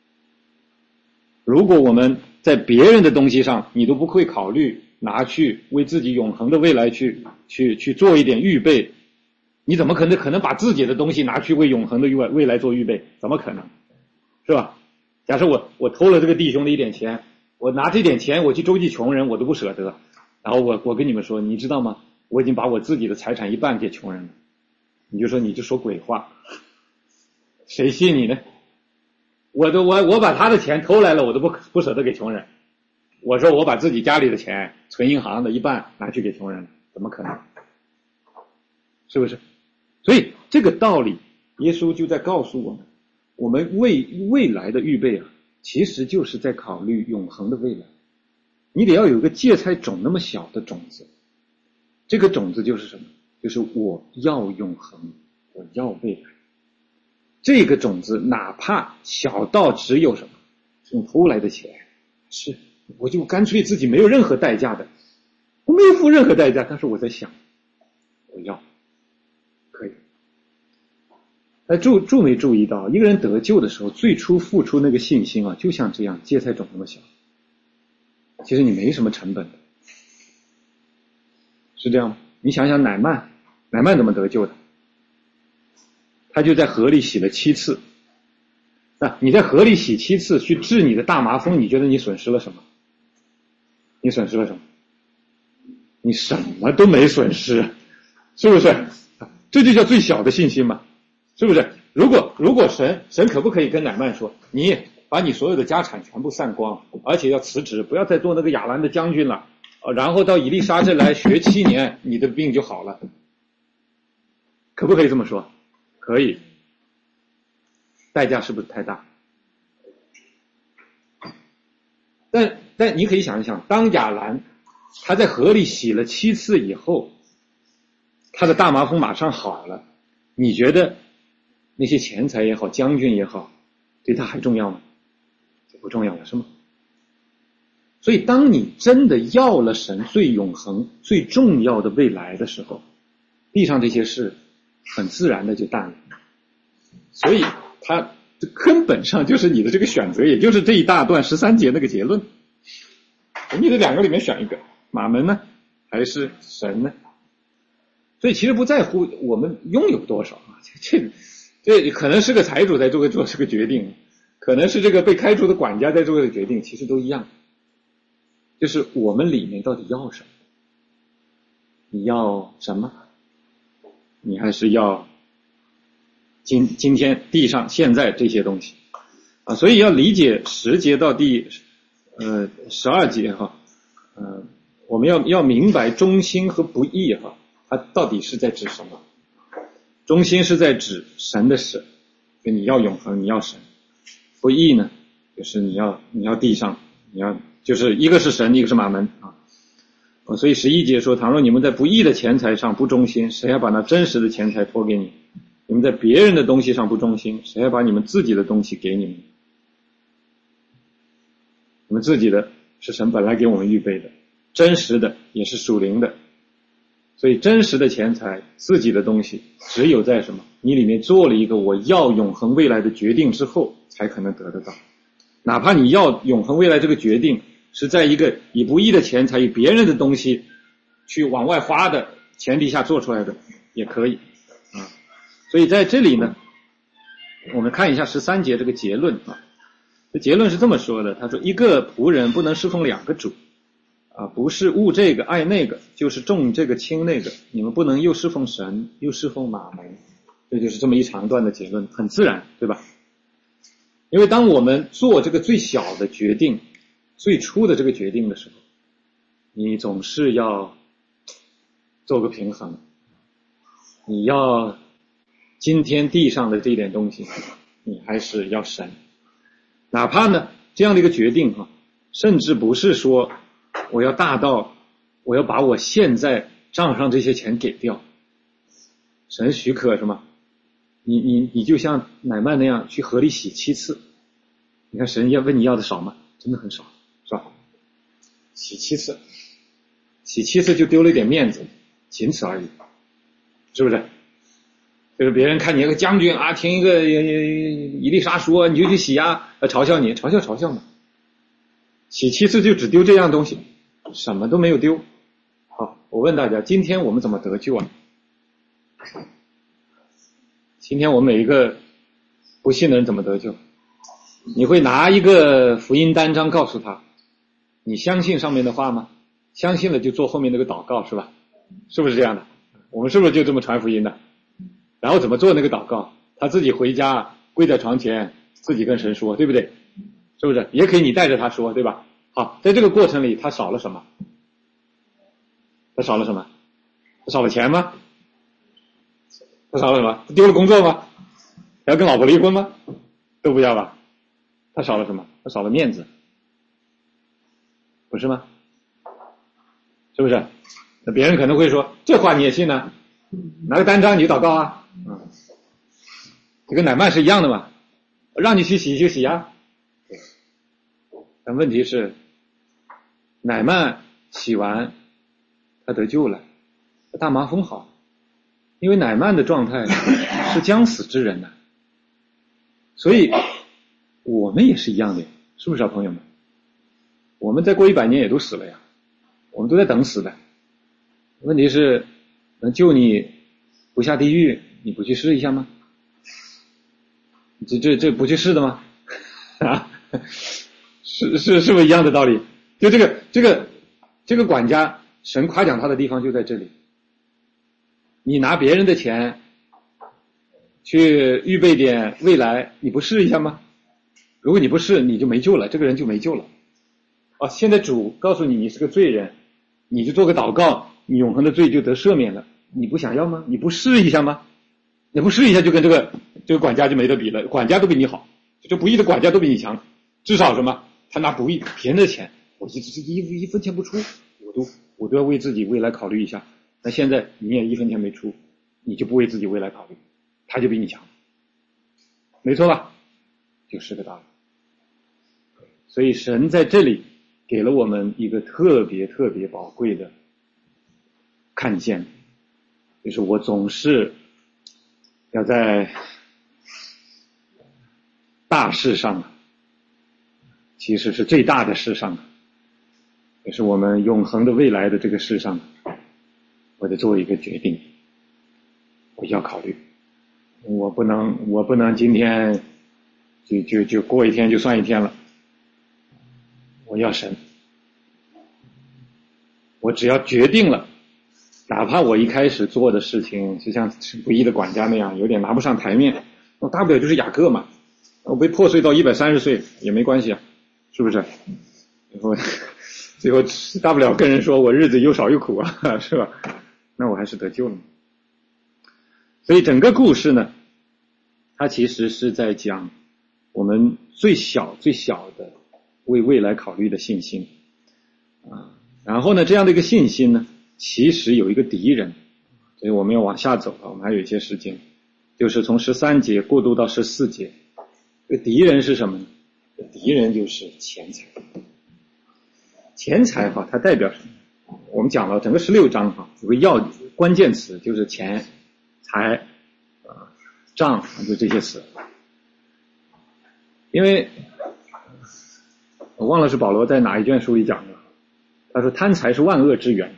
如果我们在别人的东西上你都不会考虑拿去为自己永恒的未来去做一点预备，你怎么可能把自己的东西拿去为永恒的未来做预备？怎么可能？是吧？假设我偷了这个弟兄的一点钱，我拿这点钱我去周济穷人我都不舍得，然后我跟你们说，你知道吗？我已经把我自己的财产一半给穷人了。你就说鬼话，谁信你呢？我把他的钱偷来了，我都不舍得给穷人。我说我把自己家里的钱存银行的一半拿去给穷人，怎么可能？是不是？所以这个道理耶稣就在告诉我们为未来的预备啊，其实就是在考虑永恒的未来。你得要有一个芥菜种那么小的种子，这个种子就是什么？就是我要永恒，我要未来。这个种子哪怕小到只有什么，是用偷来的钱，是我就干脆自己没有任何代价的，我没有付任何代价，但是我在想我要可以。注没注意到一个人得救的时候最初付出那个信心啊，就像这样芥菜种那么小，其实你没什么成本的，是这样吗？你想想乃曼怎么得救的？他就在河里洗了7次。你在河里洗7次去治你的大麻风，你觉得你损失了什么？你损失了什么？你什么都没损失，是不是？这就叫最小的信心嘛，是不是？如果神可不可以跟乃曼说，你把你所有的家产全部散光，而且要辞职，不要再做那个亚兰的将军了，然后到以利沙这来学7年，你的病就好了？可不可以这么说？可以。代价是不是太大？但你可以想一想，当亚兰他在河里洗了7次以后，他的大麻风马上好了，你觉得那些钱财也好，将军也好，对他还重要吗？不重要了，是吗？所以当你真的要了神最永恒最重要的未来的时候，地上这些事很自然的就淡了。所以它根本上就是你的这个选择，也就是这一大段13节那个结论，你这2个里面选一个，马门呢还是神呢？所以其实不在乎我们拥有多少啊，这可能是个财主在做这个决定，可能是这个被开除的管家在做这个决定，其实都一样。 就是我们里面到底要什么？你要什么？你还是要今天地上现在这些东西啊？所以要理解10节到第12节哈，我们要明白忠心和不义哈，它到底是在指什么？忠心是在指神的神，就你要永恒，你要神；不义呢，就是你要地上，就是一个是神，一个是马门啊。所以11节说，倘若你们在不义的钱财上不忠心，谁还把那真实的钱财托给你？你们在别人的东西上不忠心，谁还把你们自己的东西给你们？你们自己的是神本来给我们预备的，真实的也是属灵的。所以真实的钱财，自己的东西，只有在什么？你里面做了一个我要永恒未来的决定之后，才可能得得到。哪怕你要永恒未来这个决定是在一个以不义的钱财、以别人的东西去往外花的前提下做出来的，也可以啊。所以在这里呢，我们看一下13节这个结论啊。这结论是这么说的，他说一个仆人不能侍奉2个主啊，不是恶这个爱那个，就是重这个轻那个，你们不能又侍奉神又侍奉马门。这就是这么一长段的结论，很自然，对吧？因为当我们做这个最小的决定，最初的这个决定的时候，你总是要做个平衡，你要今天地上的这点东西，你还是要神。哪怕呢这样的一个决定甚至不是说我要大到我要把我现在账上这些钱给掉，神许可什么？你就像乃曼那样去河里洗7次，你看神要问你要的少吗？真的很少，是吧？洗7次就丢了一点面子，仅此而已，是不是？就是别人看你一个将军啊，听一个以利沙说你就去洗啊，嘲笑你，嘲笑嘛。洗7次就只丢这样东西，什么都没有丢。好，我问大家，今天我们怎么得救啊？今天我们每一个不信的人怎么得救？你会拿一个福音单张告诉他，你相信上面的话吗？相信了就做后面那个祷告，是吧？是不是这样的？我们是不是就这么传福音的？然后怎么做那个祷告？他自己回家跪在床前，自己跟神说，对不对？是不是？也可以你带着他说，对吧？好，在这个过程里他少了什么？他少了什么？他少了钱吗？他少了什么？他丢了工作吗？要跟老婆离婚吗？都不要吧？他少了什么？他少了面子，不是吗？是不是？那别人可能会说，这话你也信呢？拿个单张你就祷告啊？这跟乃曼是一样的嘛，让你去洗就洗啊。但问题是，乃曼洗完他得救了，大麻风好，因为乃曼的状态是将死之人呐，所以我们也是一样的，是不是啊，朋友们？我们再过100年也都死了呀，我们都在等死的。问题是，能救你不下地狱，你不去试一下吗？这不去试的吗？啊，是不是一样的道理？就这个管家，神夸奖他的地方就在这里。你拿别人的钱去预备点未来，你不试一下吗？如果你不试，你就没救了，这个人就没救了。现在主告诉你你是个罪人，你就做个祷告，你永恒的罪就得赦免了，你不想要吗？你不试一下吗？你不试一下就跟这个管家就没得比了，管家都比你好，这不义的管家都比你强，至少什么？他拿不义别人的钱，我一分钱不出，我都要为自己未来考虑一下。那现在你也1分钱没出，你就不为自己未来考虑，他就比你强，没错吧？就是个道理。所以神在这里给了我们一个特别特别宝贵的看见，就是我总是要在大事上，其实是最大的事上，也是我们永恒的未来的这个事上，我得做一个决定，我要考虑，我不能今天就过一天就算一天了，我要神， 我只要决定了，哪怕我一开始做的事情就像不义的管家那样有点拿不上台面，我大不了就是雅各嘛，我被破碎到130岁也没关系啊，是不是？最后大不了跟人说我日子又少又苦啊，是吧？那我还是得救了。所以整个故事呢，它其实是在讲我们最小的为未来考虑的信心啊。然后呢，这样的一个信心呢，其实有一个敌人，所以我们要往下走了，我们还有一些时间，就是从13节过渡到14节。这个敌人是什么呢？敌人就是钱财。钱财哈，它代表什么？我们讲了整个16章哈，有个关键词就是钱、财、账，就这些词。因为我忘了是保罗在哪一卷书里讲的，他说贪财是万恶之源，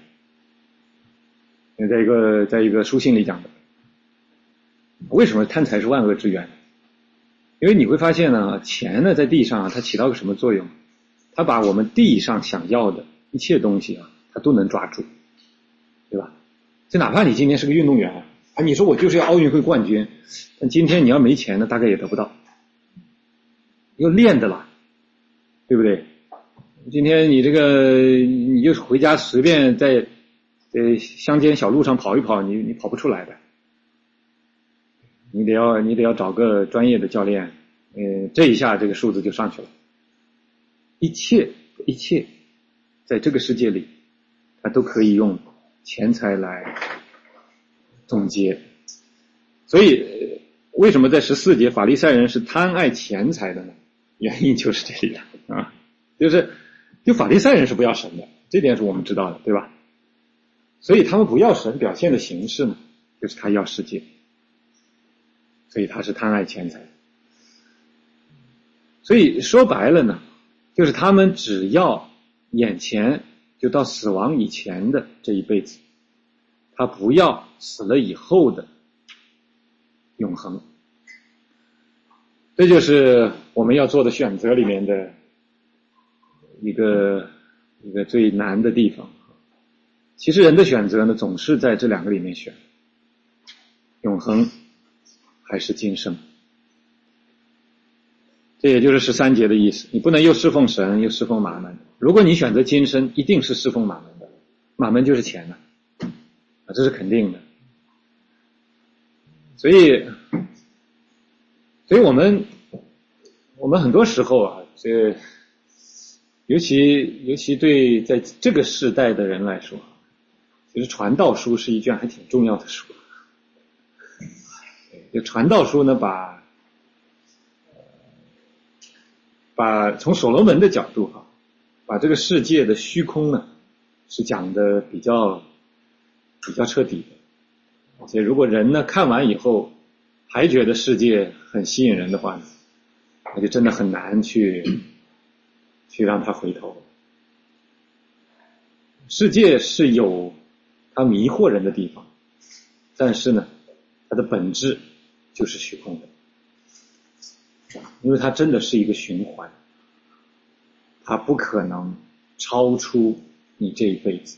在一个书信里讲的。为什么贪财是万恶之源？因为你会发现呢，钱呢在地上它起到个什么作用？它把我们地上想要的一切东西它都能抓住，对吧？就哪怕你今天是个运动员你说我就是要奥运会冠军，但今天你要没钱呢，大概也得不到。要练的啦，对不对？今天你你就回家随便在乡间小路上跑一跑，你跑不出来的。你得要找个专业的教练，这一下这个数字就上去了。一切在这个世界里，它都可以用钱财来总结。所以为什么在14节法利赛人是贪爱钱财的呢？原因就是这里的啊，就法利赛人是不要神的，这点是我们知道的，对吧？所以他们不要神表现的形式呢，就是他要世界，所以他是贪爱钱财。所以说白了呢，就是他们只要眼前就到死亡以前的这一辈子，他不要死了以后的永恒。这就是我们要做的选择里面的一个最难的地方。其实人的选择呢，总是在这两个里面选，永恒还是今生。这也就是13节的意思，你不能又侍奉神又侍奉马门。如果你选择今生，一定是侍奉马门的，马门就是钱了这是肯定的。所以我们很多时候尤其对在这个世代的人来说，其实传道书是一卷还挺重要的书。就传道书呢，把从所罗门的角度把这个世界的虚空呢是讲的比较彻底的。而且如果人呢看完以后还觉得世界很吸引人的话呢，那就真的很难去让他回头。世界是有它迷惑人的地方，但是呢它的本质就是虚空的，因为它真的是一个循环，它不可能超出你这一辈子。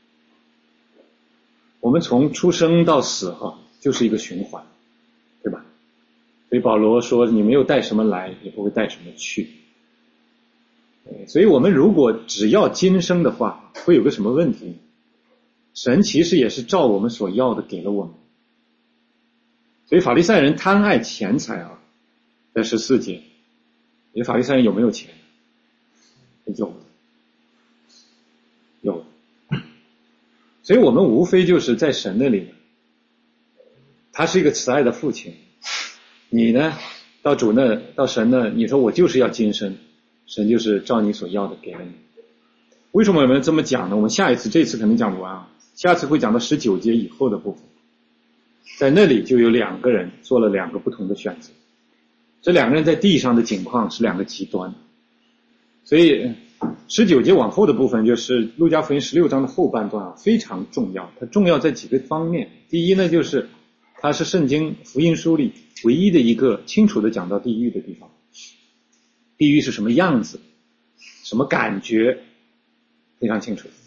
我们从出生到死就是一个循环，对吧？所以保罗说你没有带什么来，也不会带什么去。所以我们如果只要今生的话，会有个什么问题？神其实也是照我们所要的给了我们。所以法利赛人贪爱钱财在14节，因为法利赛人有没有钱？有。所以我们无非就是在神那里，他是一个慈爱的父亲。你呢，到神那，你说我就是要今生，神就是照你所要的给了你。为什么我们这么讲呢？我们这次可能讲不完下次会讲到19节以后的部分。在那里就有2个人做了2个不同的选择，这2个人在地上的境况是2个极端。所以19节往后的部分就是路加福音16章的后半段非常重要。它重要在几个方面。第一呢，就是它是圣经福音书里唯一的一个清楚的讲到地狱的地方。地狱是什么样子，什么感觉，非常清楚。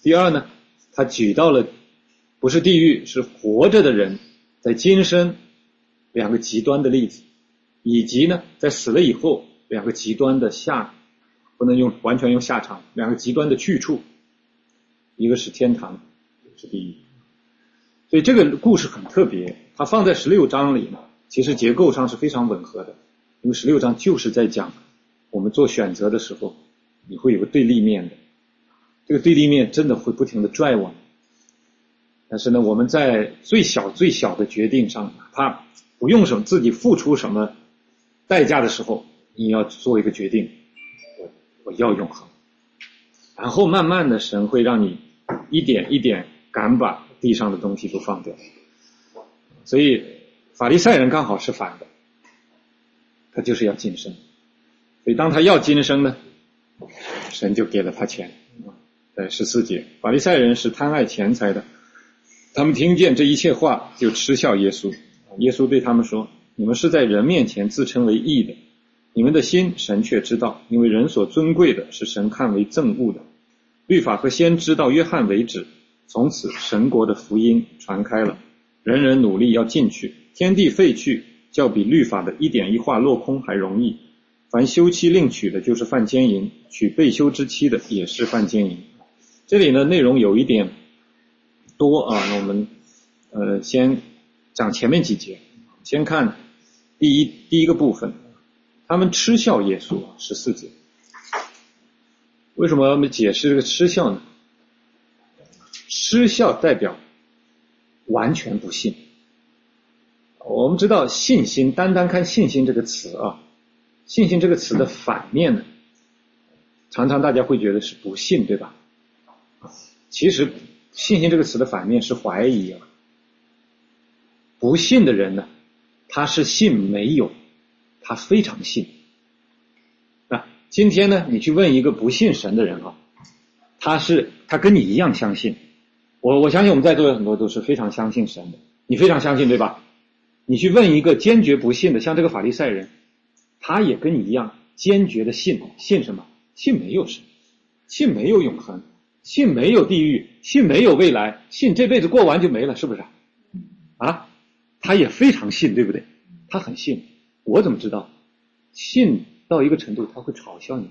第二呢，他举到了不是地狱，是活着的人在今生两个极端的例子，以及呢在死了以后两个极端的不能完全用下场，两个极端的去处，一个是天堂，一个是地狱。所以这个故事很特别，它放在16章里呢，其实结构上是非常吻合的，因为16章就是在讲我们做选择的时候你会有个对立面的，这个对立面真的会不停的拽我们，但是呢我们在最小的决定上，哪怕不用自己付出什么代价的时候，你要做一个决定，我要永恒，然后慢慢的神会让你一点一点敢把地上的东西都放掉。所以法利赛人刚好是反的，他就是要今生，所以当他要今生呢，神就给了他钱。在14节，法利赛人是贪爱钱财的，他们听见这一切话就嗤笑耶稣。耶稣对他们说，你们是在人面前自称为义的，你们的心神却知道，因为人所尊贵的是神看为憎恶的。律法和先知到约翰为止，从此神国的福音传开了，人人努力要进去，天地废去，较比律法的一点一画落空还容易。凡休妻另娶的就是犯奸淫，娶被休之妻的也是犯奸淫。这里呢内容有一点多啊，那我们先讲前面几节，先看第一个部分，他们嗤笑耶稣，14节。为什么我们解释这个嗤笑呢？嗤笑代表完全不信。我们知道信心，单单看信心这个词啊，信心这个词的反面呢，常常大家会觉得是不信，对吧？其实信心这个词的反面是怀疑啊。不信的人呢，他是信没有，他非常信。今天呢，你去问一个不信神的人啊，他跟你一样相信。我相信我们在座有很多都是非常相信神的，你非常相信对吧？你去问一个坚决不信的，像这个法利赛人，他也跟你一样坚决的信什么？信没有神，信没有永恒，信没有地狱，信没有未来，信这辈子过完就没了，是不是啊？他也非常信，对不对？他很信。我怎么知道？信到一个程度他会嘲笑你，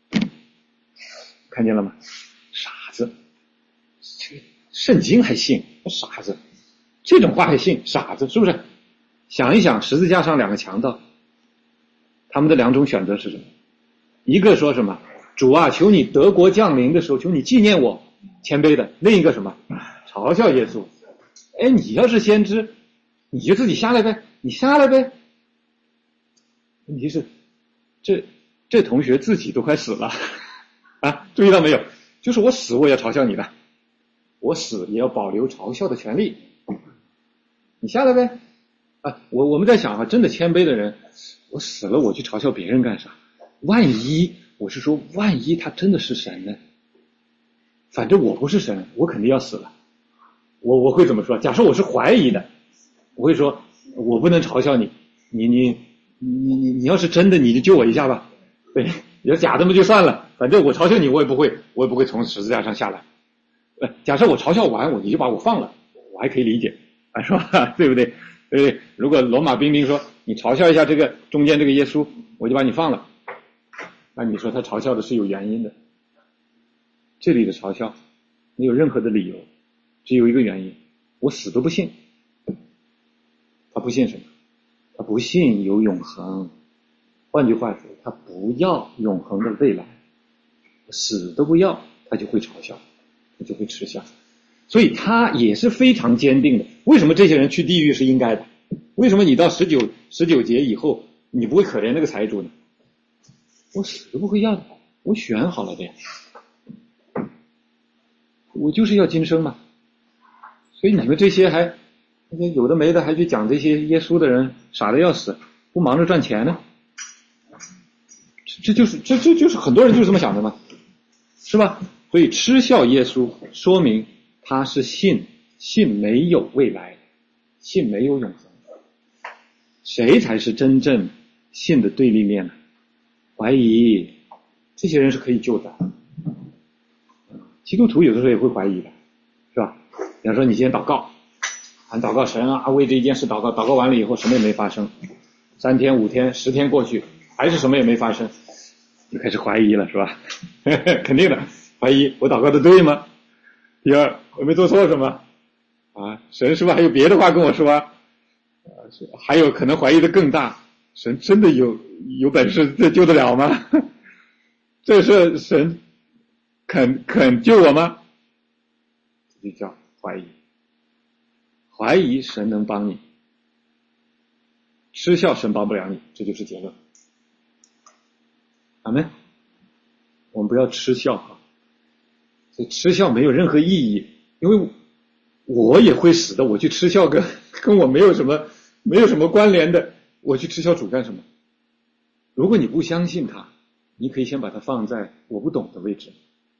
看见了吗？傻子，圣经还信，傻子，这种话还信，傻子，是不是？想一想十字架上两个强盗，他们的两种选择是什么？一个说什么？主啊，求你得国降临的时候，求你纪念我，谦卑的。另一个什么？嘲笑耶稣。哎，你要是先知，你就自己下来呗，你下来呗。问题是这同学自己都快死了啊！注意到没有？就是我死我也嘲笑你的，我死也要保留嘲笑的权利。你下来呗啊！我们在想啊，真的谦卑的人，我死了我去嘲笑别人干啥？万一他真的是神呢？反正我不是神，我肯定要死了。我会怎么说？假设我是怀疑的，我会说我不能嘲笑你，你要是真的你就救我一下吧。对，你要假的嘛就算了，反正我嘲笑你我也不会从十字架上下来。假设我嘲笑完你就把我放了，我还可以理解啊，是吧？对不对？对不对？如果罗马兵说你嘲笑一下这个中间这个耶稣，我就把你放了，那你说他嘲笑的是有原因的。这里的嘲笑没有任何的理由，只有一个原因，我死都不信。他不信什么？他不信有永恒。换句话说，他不要永恒的未来，死都不要，他就会嘲笑，他就会嗤笑。所以他也是非常坚定的。为什么这些人去地狱是应该的？为什么你到19节以后你不会可怜那个财主呢？我死都不会要的，我选好了的呀，我就是要今生嘛。所以你们这些那些有的没的还去讲这些耶稣的人傻的要死，不忙着赚钱呢？这就是很多人就是这么想的嘛，是吧？所以嗤笑耶稣说明他是信没有未来，信没有永恒。谁才是真正信的对立面呢？怀疑。这些人是可以救的， 基督徒有的时候也会怀疑的，是吧？比方说你今天祷告，喊祷告神啊，为这一件事祷告，祷告完了以后什么也没发生，3天5天10天过去，还是什么也没发生，就开始怀疑了，是吧？肯定的，怀疑我祷告的对吗？第二，我没做错什么啊？神是不是还有别的话跟我说啊？还有可能怀疑的更大，神真的有本事这救得了吗？这是神肯救我吗？这就叫怀疑。怀疑神能帮你，嗤笑神帮不了你，这就是结论。阿们。我们不要嗤笑啊，这嗤笑没有任何意义，因为我也会死的，我去嗤笑跟我没有什么关联的，我去嗤笑主干什么？如果你不相信他，你可以先把它放在我不懂的位置。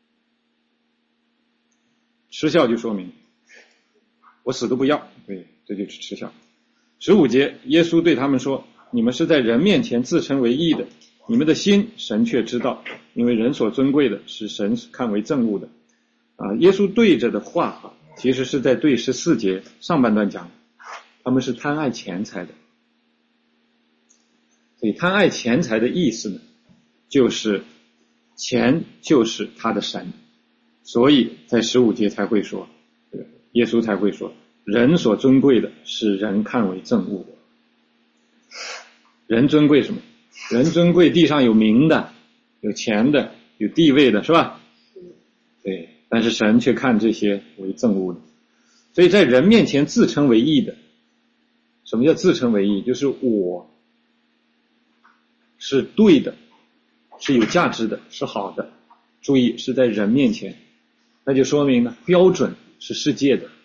嗤笑就说明我死都不要，对，这就是嗤笑。15节，耶稣对他们说：你们是在人面前自称为义的，你们的心神却知道，因为人所尊贵的是神看为憎恶的。耶稣对着的话其实是在对14节上半段讲，他们是贪爱钱财的。所以贪爱钱财的意思呢，就是钱就是他的神，所以在15节才会说，耶稣才会说，人所尊贵的是人看为憎恶的。人尊贵什么？人尊贵地上有名的，有钱的，有地位的，是吧？对，但是神却看这些为憎恶的。所以在人面前自称为义的，什么叫自称为义？就是我是对的，是有价值的，是好的。注意，是在人面前，那就说明呢，标准是世界的。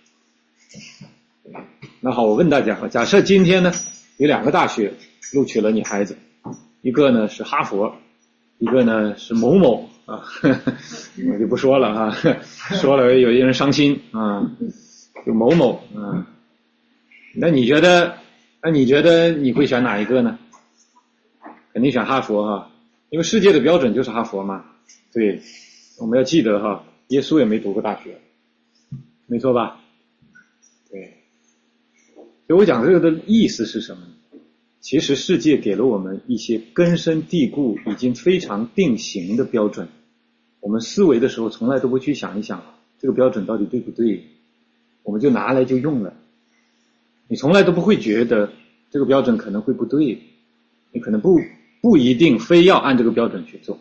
那好，我问大家，假设今天呢有2个大学录取了你孩子，一个呢是哈佛，一个呢是某某啊，我就不说了啊，说了有些人伤心啊，有某某啊，那你觉得你会选哪一个呢？肯定选哈佛哈，因为世界的标准就是哈佛嘛。对，我们要记得哈，耶稣也没读过大学，没错吧？对，所以我讲这个的意思是什么呢？其实世界给了我们一些根深蒂固、已经非常定型的标准，我们思维的时候从来都不去想一想这个标准到底对不对，我们就拿来就用了。你从来都不会觉得这个标准可能会不对，你可能不一定非要按这个标准去做。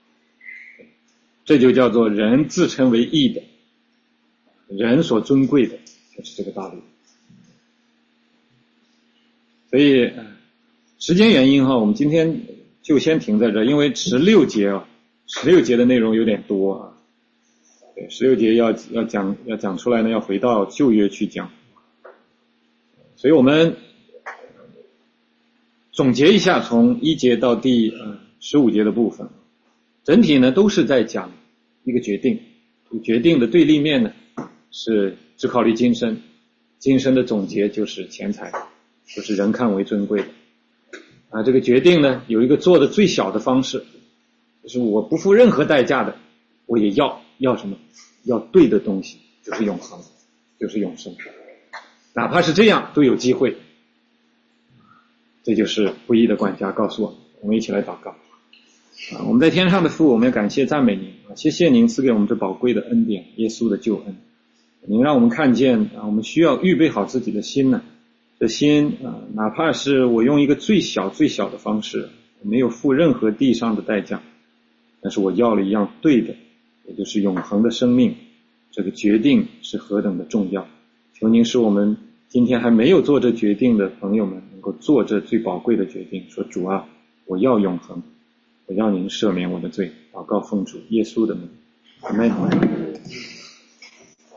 这就叫做人自称为义的，人所尊贵的，就是这个道理。所以时间原因我们今天就先停在这，因为16节的内容有点多啊。对，16节要讲出来呢，要回到旧约去讲。所以我们总结一下从1节到第15节的部分，整体呢都是在讲一个决定，决定的对立面呢是只考虑今生，今生的总结就是钱财，就是人看为尊贵的。这个决定呢有一个做的最小的方式，就是我不付任何代价的，我也要什么？要对的东西，就是永恒，就是永生。哪怕是这样都有机会。这就是不义的管家告诉我们，我们一起来祷告。我们在天上的父，我们要感谢赞美您，谢谢您赐给我们这宝贵的恩典，耶稣的救恩。您让我们看见我们需要预备好自己的心呢，这心哪怕是我用一个最小的方式，没有付任何地上的代价，但是我要了一样对的，也就是永恒的生命。这个决定是何等的重要，求您使我们今天还没有做这决定的朋友们能够做这最宝贵的决定，说主啊，我要永恒，我要您赦免我的罪，祷告奉主耶稣的名，阿们。